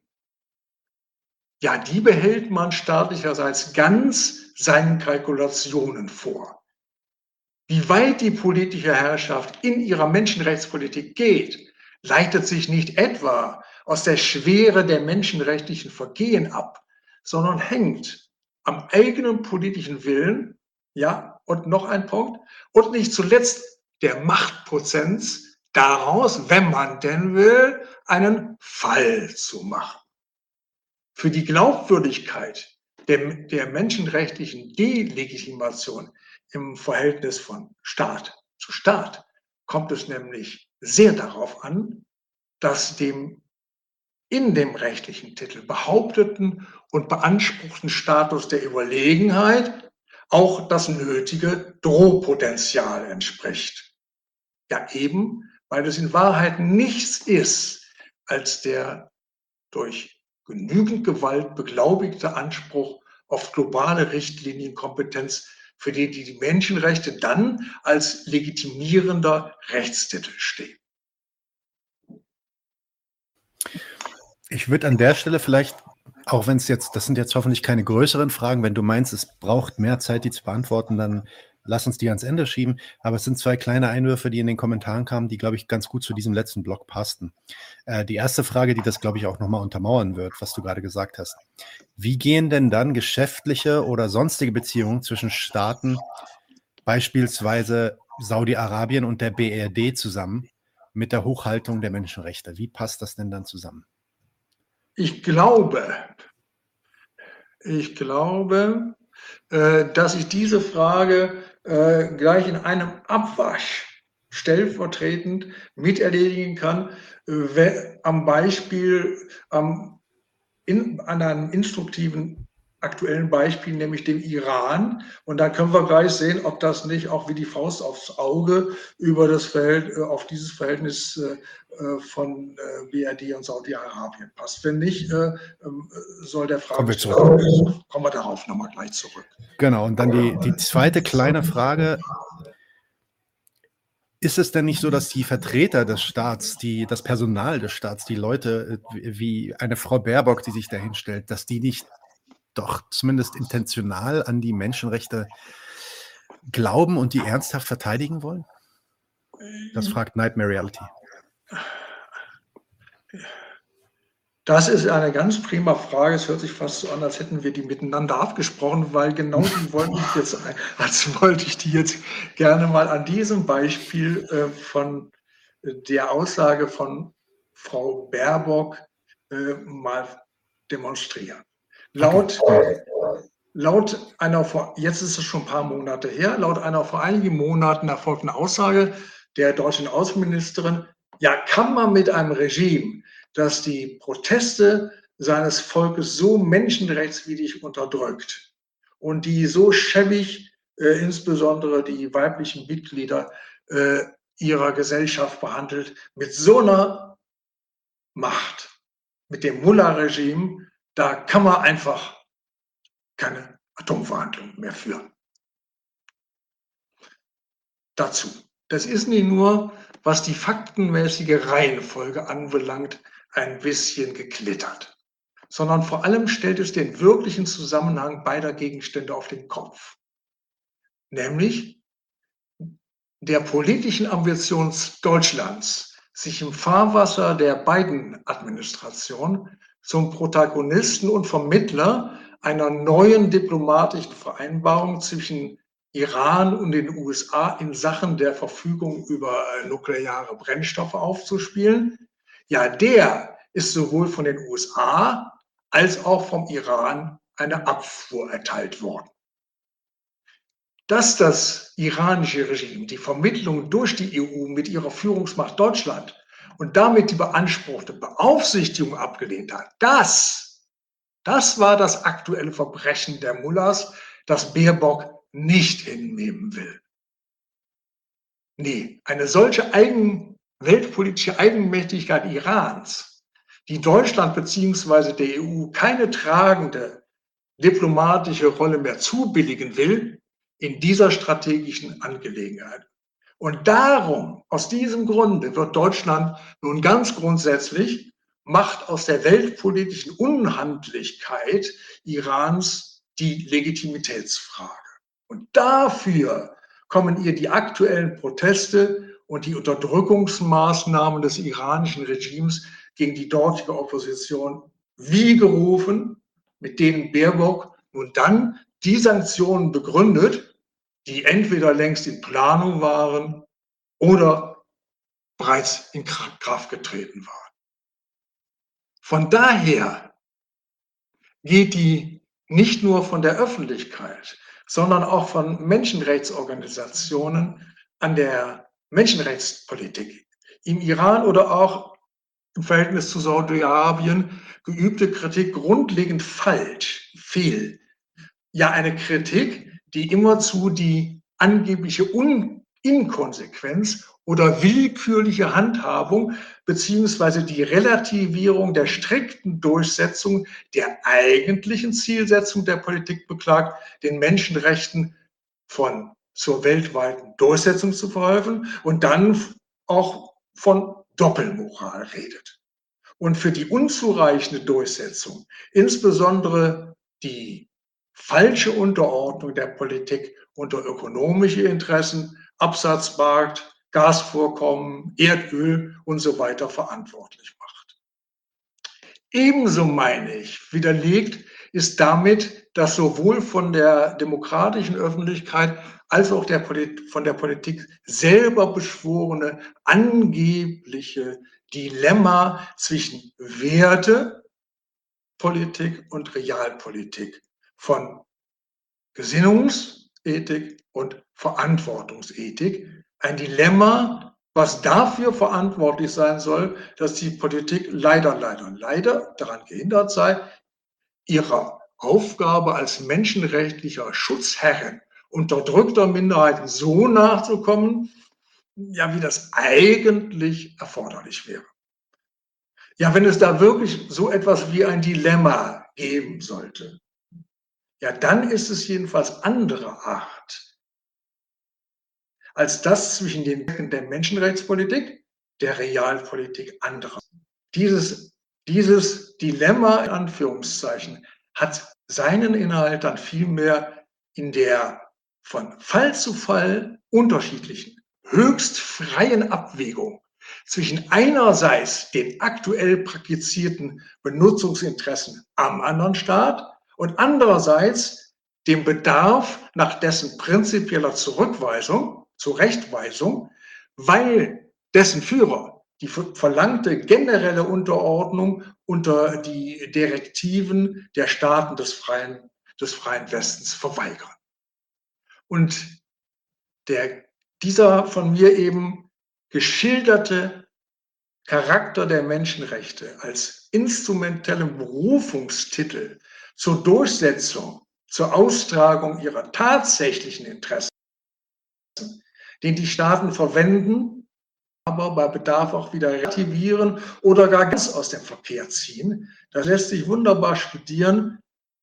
ja, die behält man staatlicherseits ganz seinen Kalkulationen vor. Wie weit die politische Herrschaft in ihrer Menschenrechtspolitik geht, leitet sich nicht etwa aus der Schwere der menschenrechtlichen Vergehen ab, sondern hängt am eigenen politischen Willen, ja, und noch ein Punkt, und nicht zuletzt der Machtpotenz daraus, wenn man denn will, einen Fall zu machen. Für die Glaubwürdigkeit der menschenrechtlichen Delegitimation im Verhältnis von Staat zu Staat kommt es nämlich sehr darauf an, dass dem in dem rechtlichen Titel behaupteten und beanspruchten Status der Überlegenheit auch das nötige Drohpotenzial entspricht. Ja, eben, weil es in Wahrheit nichts ist als der durch genügend Gewalt beglaubigte Anspruch auf globale Richtlinienkompetenz, für die Menschenrechte dann als legitimierender Rechtstitel stehen. Ich würde an der Stelle vielleicht, auch wenn es jetzt, das sind jetzt hoffentlich keine größeren Fragen, wenn du meinst, es braucht mehr Zeit, die zu beantworten, dann lass uns die ans Ende schieben. Aber es sind 2 kleine Einwürfe, die in den Kommentaren kamen, die, glaube ich, ganz gut zu diesem letzten Block passten. Die erste Frage, die das, glaube ich, auch nochmal untermauern wird, was du gerade gesagt hast. Wie gehen denn dann geschäftliche oder sonstige Beziehungen zwischen Staaten, beispielsweise Saudi-Arabien und der BRD zusammen, mit der Hochhaltung der Menschenrechte? Wie passt das denn dann zusammen? Ich glaube, dass ich diese Frage gleich in einem Abwasch stellvertretend miterledigen kann, am Beispiel, an einem instruktiven aktuellen Beispiel, nämlich dem Iran. Und da können wir gleich sehen, ob das nicht auch wie die Faust aufs Auge auf dieses Verhältnis von BRD und Saudi-Arabien passt. Wenn nicht, soll der Frage kommen wir darauf nochmal gleich zurück. Genau, und dann die zweite kleine Frage. Ist es denn nicht so, dass die Vertreter des Staats, das Personal des Staats, die Leute wie eine Frau Baerbock, die sich dahin stellt, dass die nicht doch zumindest intentional an die Menschenrechte glauben und die ernsthaft verteidigen wollen? Das fragt Nightmare Reality. Das ist eine ganz prima Frage. Es hört sich fast so an, als hätten wir die miteinander abgesprochen, weil genau die wollte ich die jetzt gerne mal an diesem Beispiel von der Aussage von Frau Baerbock mal demonstrieren. Laut einer, jetzt ist es schon ein paar Monate her, laut einer vor einigen Monaten erfolgten Aussage der deutschen Außenministerin, ja, kann man mit einem Regime, das die Proteste seines Volkes so menschenrechtswidrig unterdrückt und die so schäbig, insbesondere die weiblichen Mitglieder ihrer Gesellschaft behandelt, mit so einer Macht, mit dem Mullah-Regime, da kann man einfach keine Atomverhandlungen mehr führen. Dazu. Das ist nicht nur, was die faktenmäßige Reihenfolge anbelangt, ein bisschen geklittert, sondern vor allem stellt es den wirklichen Zusammenhang beider Gegenstände auf den Kopf. Nämlich der politischen Ambition Deutschlands, sich im Fahrwasser der Biden-Administration zum Protagonisten und Vermittler einer neuen diplomatischen Vereinbarung zwischen Iran und den USA in Sachen der Verfügung über nukleare Brennstoffe aufzuspielen. Ja, der ist sowohl von den USA als auch vom Iran eine Abfuhr erteilt worden. Dass das iranische Regime die Vermittlung durch die EU mit ihrer Führungsmacht Deutschland und damit die beanspruchte Beaufsichtigung abgelehnt hat, das war das aktuelle Verbrechen der Mullahs, das Baerbock nicht hinnehmen will. Nee, eine solche weltpolitische Eigenmächtigkeit Irans, die Deutschland bzw. der EU keine tragende diplomatische Rolle mehr zubilligen will, in dieser strategischen Angelegenheit. Und darum, aus diesem Grunde, wird Deutschland nun ganz grundsätzlich, macht aus der weltpolitischen Unhandlichkeit Irans die Legitimitätsfrage. Und dafür kommen ihr die aktuellen Proteste und die Unterdrückungsmaßnahmen des iranischen Regimes gegen die dortige Opposition wie gerufen, mit denen Baerbock nun dann die Sanktionen begründet, die entweder längst in Planung waren oder bereits in Kraft getreten waren. Von daher geht die nicht nur von der Öffentlichkeit, sondern auch von Menschenrechtsorganisationen an der Menschenrechtspolitik im Iran oder auch im Verhältnis zu Saudi-Arabien geübte Kritik grundlegend falsch, fehl. Ja, eine Kritik, die immerzu die angebliche Inkonsequenz oder willkürliche Handhabung beziehungsweise die Relativierung der strikten Durchsetzung der eigentlichen Zielsetzung der Politik beklagt, den Menschenrechten zur weltweiten Durchsetzung zu verhelfen und dann auch von Doppelmoral redet. Und für die unzureichende Durchsetzung, insbesondere die falsche Unterordnung der Politik unter ökonomische Interessen, Absatzmarkt, Gasvorkommen, Erdöl und so weiter verantwortlich macht. Ebenso, meine ich, widerlegt ist damit, dass sowohl von der demokratischen Öffentlichkeit als auch von der Politik selber beschworene angebliche Dilemma zwischen Wertepolitik und Realpolitik, von Gesinnungsethik und Verantwortungsethik. Ein Dilemma, was dafür verantwortlich sein soll, dass die Politik leider daran gehindert sei, ihrer Aufgabe als menschenrechtlicher Schutzherrin unterdrückter Minderheiten so nachzukommen, ja, wie das eigentlich erforderlich wäre. Ja, wenn es da wirklich so etwas wie ein Dilemma geben sollte, ja, dann ist es jedenfalls anderer Art als das zwischen den der Menschenrechtspolitik, der Realpolitik anderer. Dieses Dilemma, in Anführungszeichen, hat seinen Inhalt dann vielmehr in der von Fall zu Fall unterschiedlichen, höchst freien Abwägung zwischen einerseits den aktuell praktizierten Benutzungsinteressen am anderen Staat und andererseits dem Bedarf nach dessen prinzipieller Zurechtweisung, weil dessen Führer die verlangte generelle Unterordnung unter die Direktiven der Staaten des freien Westens verweigern. Und dieser von mir eben geschilderte Charakter der Menschenrechte als instrumentellem Berufungstitel zur Durchsetzung, zur Austragung ihrer tatsächlichen Interessen, den die Staaten verwenden, aber bei Bedarf auch wieder relativieren oder gar ganz aus dem Verkehr ziehen. Das lässt sich wunderbar studieren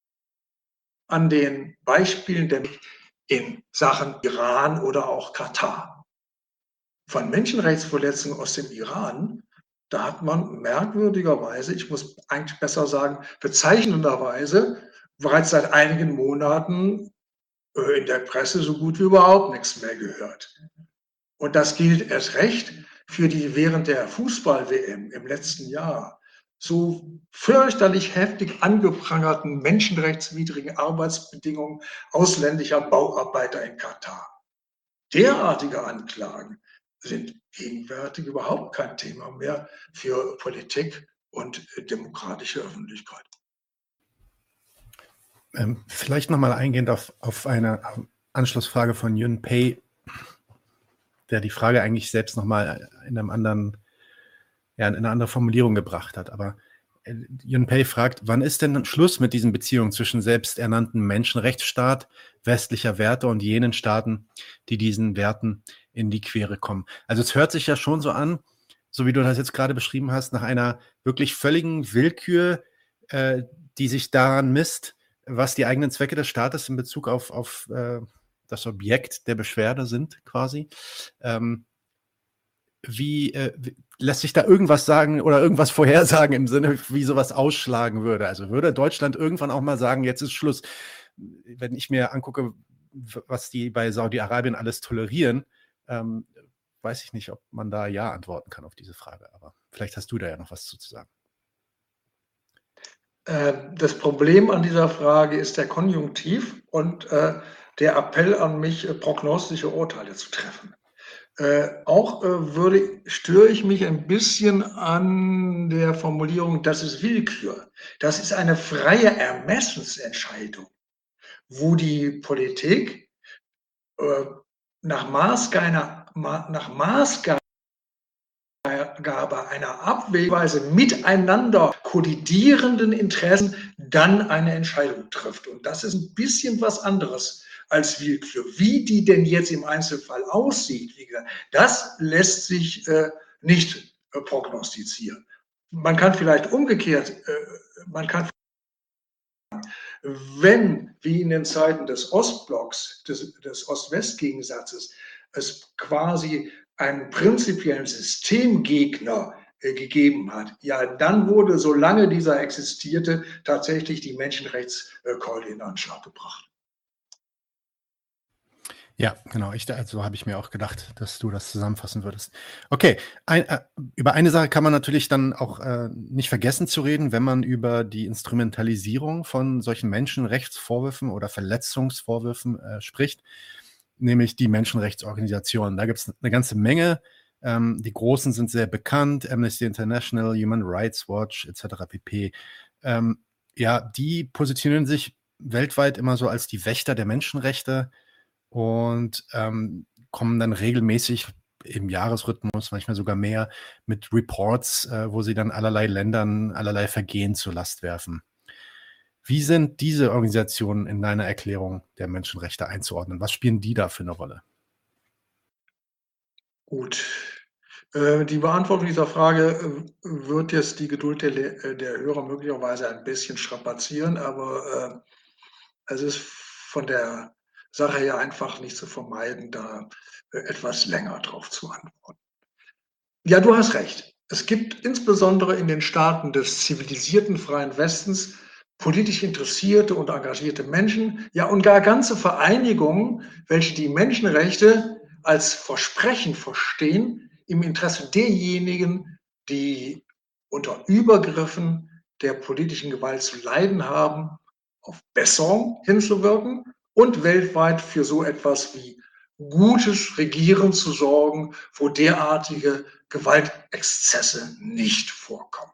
an den Beispielen in Sachen Iran oder auch Katar. Von Menschenrechtsverletzungen aus dem Iran, da hat man merkwürdigerweise, ich muss eigentlich besser sagen, bezeichnenderweise bereits seit einigen Monaten in der Presse so gut wie überhaupt nichts mehr gehört. Und das gilt erst recht für die während der Fußball-WM im letzten Jahr so fürchterlich heftig angeprangerten menschenrechtswidrigen Arbeitsbedingungen ausländischer Bauarbeiter in Katar. Derartige Anklagen sind gegenwärtig überhaupt kein Thema mehr für Politik und demokratische Öffentlichkeit. Vielleicht nochmal eingehend auf eine Anschlussfrage von Yun Pei, der die Frage eigentlich selbst nochmal in einer anderen Formulierung gebracht hat. Aber Yun Pei fragt, wann ist denn Schluss mit diesen Beziehungen zwischen selbsternannten Menschenrechtsstaat, westlicher Werte und jenen Staaten, die diesen Werten in die Quere kommen? Also es hört sich ja schon so an, so wie du das jetzt gerade beschrieben hast, nach einer wirklich völligen Willkür, die sich daran misst, was die eigenen Zwecke des Staates in Bezug auf das Objekt der Beschwerde sind, quasi. Lässt sich da irgendwas sagen oder irgendwas vorhersagen im Sinne, wie sowas ausschlagen würde? Also würde Deutschland irgendwann auch mal sagen, jetzt ist Schluss? Wenn ich mir angucke, was die bei Saudi-Arabien alles tolerieren, weiß ich nicht, ob man da ja antworten kann auf diese Frage. Aber vielleicht hast du da ja noch was zu sagen. Das Problem an dieser Frage ist der Konjunktiv und der Appell an mich, prognostische Urteile zu treffen. Störe ich mich ein bisschen an der Formulierung, das ist Willkür. Das ist eine freie Ermessensentscheidung, wo die Politik äh, nach Maßgabe einer Abwägweise miteinander kollidierenden Interessen dann eine Entscheidung trifft. Und das ist ein bisschen was anderes als Willkür. Wie die denn jetzt im Einzelfall aussieht, wie gesagt, das lässt sich nicht prognostizieren. Man kann vielleicht umgekehrt, wenn, wie in den Zeiten des Ostblocks, des Ost-West-Gegensatzes, es quasi einen prinzipiellen Systemgegner gegeben hat, ja, dann wurde, solange dieser existierte, tatsächlich die Menschenrechtskeule in Anschlag gebracht. Ja, genau. So habe ich mir auch gedacht, dass du das zusammenfassen würdest. Okay, über eine Sache kann man natürlich dann auch nicht vergessen zu reden, wenn man über die Instrumentalisierung von solchen Menschenrechtsvorwürfen oder Verletzungsvorwürfen spricht, nämlich die Menschenrechtsorganisationen. Da gibt es eine ganze Menge. Die großen sind sehr bekannt, Amnesty International, Human Rights Watch etc. pp. Ja, die positionieren sich weltweit immer so als die Wächter der Menschenrechte und kommen dann regelmäßig im Jahresrhythmus, manchmal sogar mehr, mit Reports, wo sie dann allerlei Ländern allerlei Vergehen zur Last werfen. Wie sind diese Organisationen in deiner Erklärung der Menschenrechte einzuordnen? Was spielen die da für eine Rolle? Gut. Die Beantwortung dieser Frage wird jetzt die Geduld der Hörer möglicherweise ein bisschen strapazieren, aber es ist von der Sache her einfach nicht zu vermeiden, da etwas länger drauf zu antworten. Ja, du hast recht. Es gibt insbesondere in den Staaten des zivilisierten freien Westens politisch interessierte und engagierte Menschen, ja und gar ganze Vereinigungen, welche die Menschenrechte als Versprechen verstehen, im Interesse derjenigen, die unter Übergriffen der politischen Gewalt zu leiden haben, auf Besserung hinzuwirken und weltweit für so etwas wie gutes Regieren zu sorgen, wo derartige Gewaltexzesse nicht vorkommen.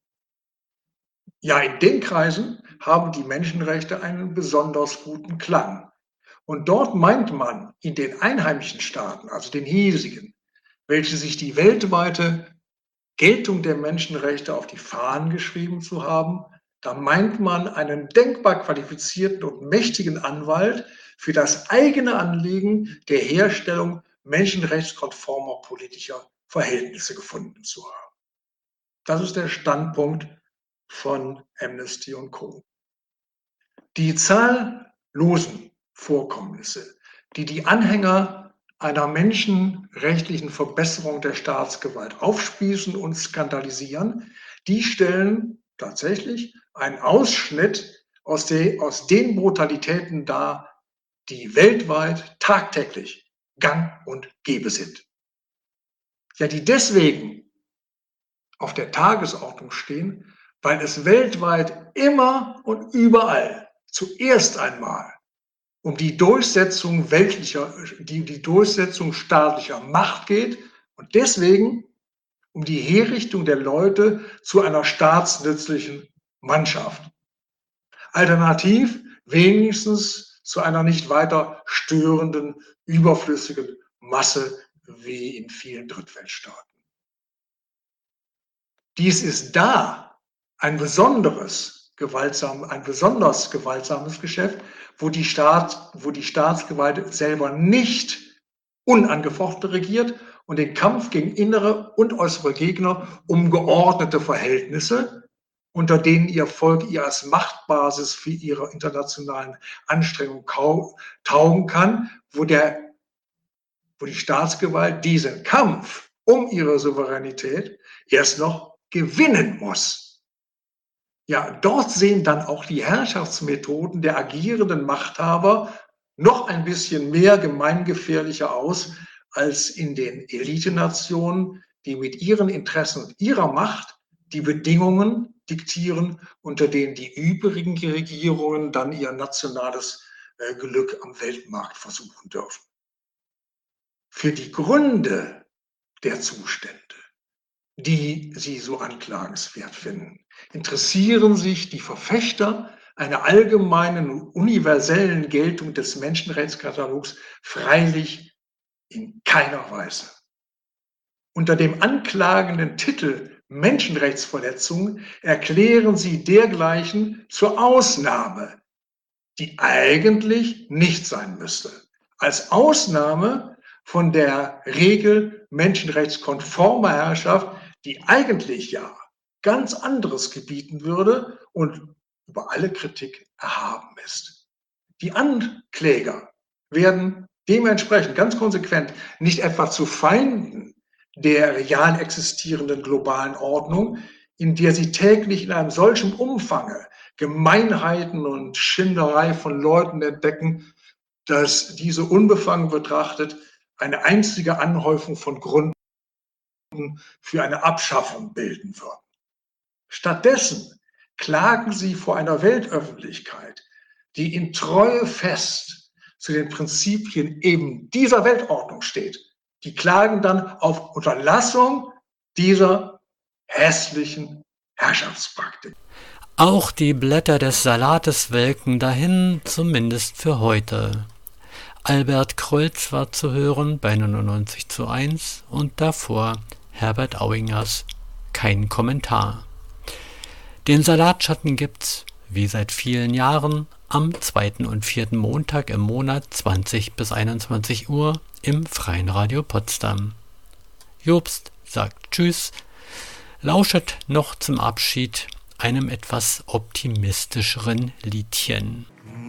Ja, in den Kreisen haben die Menschenrechte einen besonders guten Klang. Und dort meint man in den einheimischen Staaten, also den hiesigen, welche sich die weltweite Geltung der Menschenrechte auf die Fahnen geschrieben zu haben, da meint man einen denkbar qualifizierten und mächtigen Anwalt für das eigene Anliegen der Herstellung menschenrechtskonformer politischer Verhältnisse gefunden zu haben. Das ist der Standpunkt von Amnesty und Co. Die zahllosen Vorkommnisse, die die Anhänger einer menschenrechtlichen Verbesserung der Staatsgewalt aufspießen und skandalisieren, die stellen tatsächlich einen Ausschnitt aus den Brutalitäten dar, die weltweit tagtäglich gang und gäbe sind. Ja, die deswegen auf der Tagesordnung stehen, weil es weltweit immer und überall zuerst einmal um die Durchsetzung die Durchsetzung staatlicher Macht geht und deswegen um die Herrichtung der Leute zu einer staatsnützlichen Mannschaft. Alternativ wenigstens zu einer nicht weiter störenden, überflüssigen Masse wie in vielen Drittweltstaaten. Dies ist da ein besonders gewaltsames Geschäft, wo die Staatsgewalt selber nicht unangefochten regiert und den Kampf gegen innere und äußere Gegner um geordnete Verhältnisse, unter denen ihr Volk ihr als Machtbasis für ihre internationalen Anstrengungen taugen kann, wo die Staatsgewalt diesen Kampf um ihre Souveränität erst noch gewinnen muss. Ja, dort sehen dann auch die Herrschaftsmethoden der agierenden Machthaber noch ein bisschen mehr gemeingefährlicher aus als in den Elitenationen, die mit ihren Interessen und ihrer Macht die Bedingungen diktieren, unter denen die übrigen Regierungen dann ihr nationales Glück am Weltmarkt versuchen dürfen. für die Gründe der Zustände, die Sie so anklagenswert finden, interessieren sich die Verfechter einer allgemeinen und universellen Geltung des Menschenrechtskatalogs freilich in keiner Weise. Unter dem anklagenden Titel Menschenrechtsverletzung erklären sie dergleichen zur Ausnahme, die eigentlich nicht sein müsste. Als Ausnahme von der Regel menschenrechtskonformer Herrschaft, die eigentlich ja ganz anderes gebieten würde und über alle Kritik erhaben ist. Die Ankläger werden dementsprechend ganz konsequent nicht etwa zu Feinden der real existierenden globalen Ordnung, in der sie täglich in einem solchen Umfange Gemeinheiten und Schinderei von Leuten entdecken, dass diese unbefangen betrachtet eine einzige Anhäufung von Gründen für eine Abschaffung bilden würden. Stattdessen klagen sie vor einer Weltöffentlichkeit, die in Treue fest zu den Prinzipien eben dieser Weltordnung steht. Die klagen dann auf Unterlassung dieser hässlichen Herrschaftspraktik. Auch die Blätter des Salates welken dahin, zumindest für heute. Albert Kreuz war zu hören bei 99:1 und davor Herbert Auingers Kein Kommentar. Den Salatschatten gibt's, wie seit vielen Jahren, am 2. und 4. Montag im Monat 20 bis 21 Uhr im Freien Radio Potsdam. Jobst sagt Tschüss, lauschet noch zum Abschied einem etwas optimistischeren Liedchen.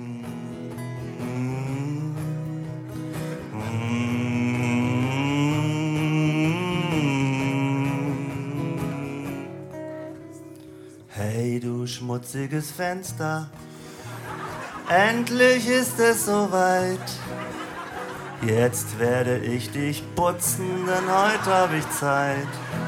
Hey du schmutziges Fenster, endlich ist es soweit. Jetzt werde ich dich putzen, denn heute hab ich Zeit.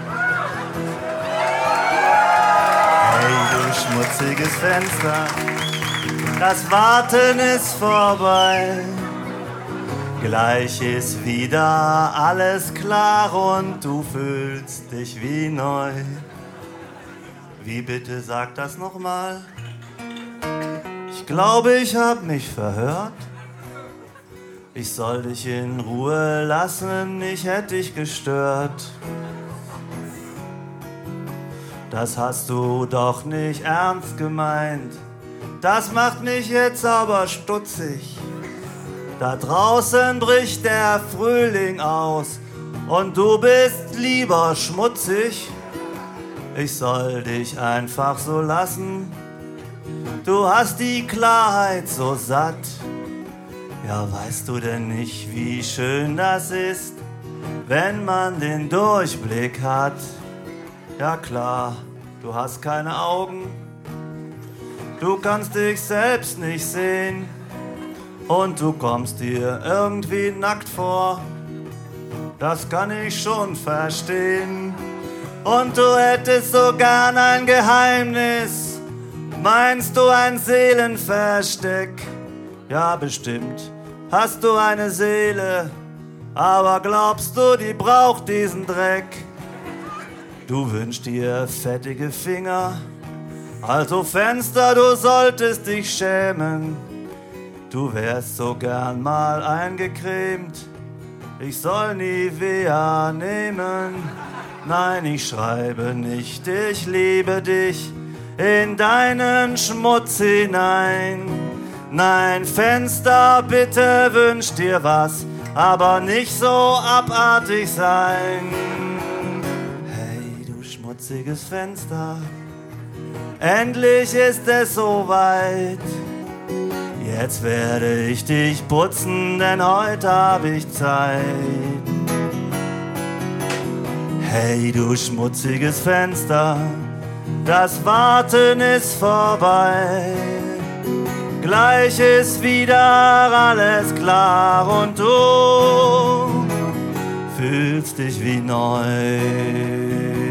Hey du schmutziges Fenster, das Warten ist vorbei. Gleich ist wieder alles klar und du fühlst dich wie neu. Wie bitte, sag das nochmal? Ich glaube, ich hab mich verhört. Ich soll dich in Ruhe lassen, ich hätte dich gestört. Das hast du doch nicht ernst gemeint. Das macht mich jetzt aber stutzig. Da draußen bricht der Frühling aus und du bist lieber schmutzig. Ich soll dich einfach so lassen, du hast die Klarheit so satt. Ja, weißt du denn nicht, wie schön das ist, wenn man den Durchblick hat? Ja klar, du hast keine Augen, du kannst dich selbst nicht sehen und du kommst dir irgendwie nackt vor, das kann ich schon verstehen. Und du hättest so gern ein Geheimnis, meinst du ein Seelenversteck? Ja, bestimmt hast du eine Seele, aber glaubst du, die braucht diesen Dreck? Du wünschst dir fettige Finger, also Fenster, du solltest dich schämen. Du wärst so gern mal eingecremt, ich soll Nivea nehmen. Nein, ich schreibe nicht, ich liebe dich in deinen Schmutz hinein. Nein, Fenster, bitte wünsch dir was, aber nicht so abartig sein. Hey, du schmutziges Fenster, endlich ist es soweit. Jetzt werde ich dich putzen, denn heute hab ich Zeit. Hey, du schmutziges Fenster, das Warten ist vorbei. Gleich ist wieder alles klar und du fühlst dich wie neu.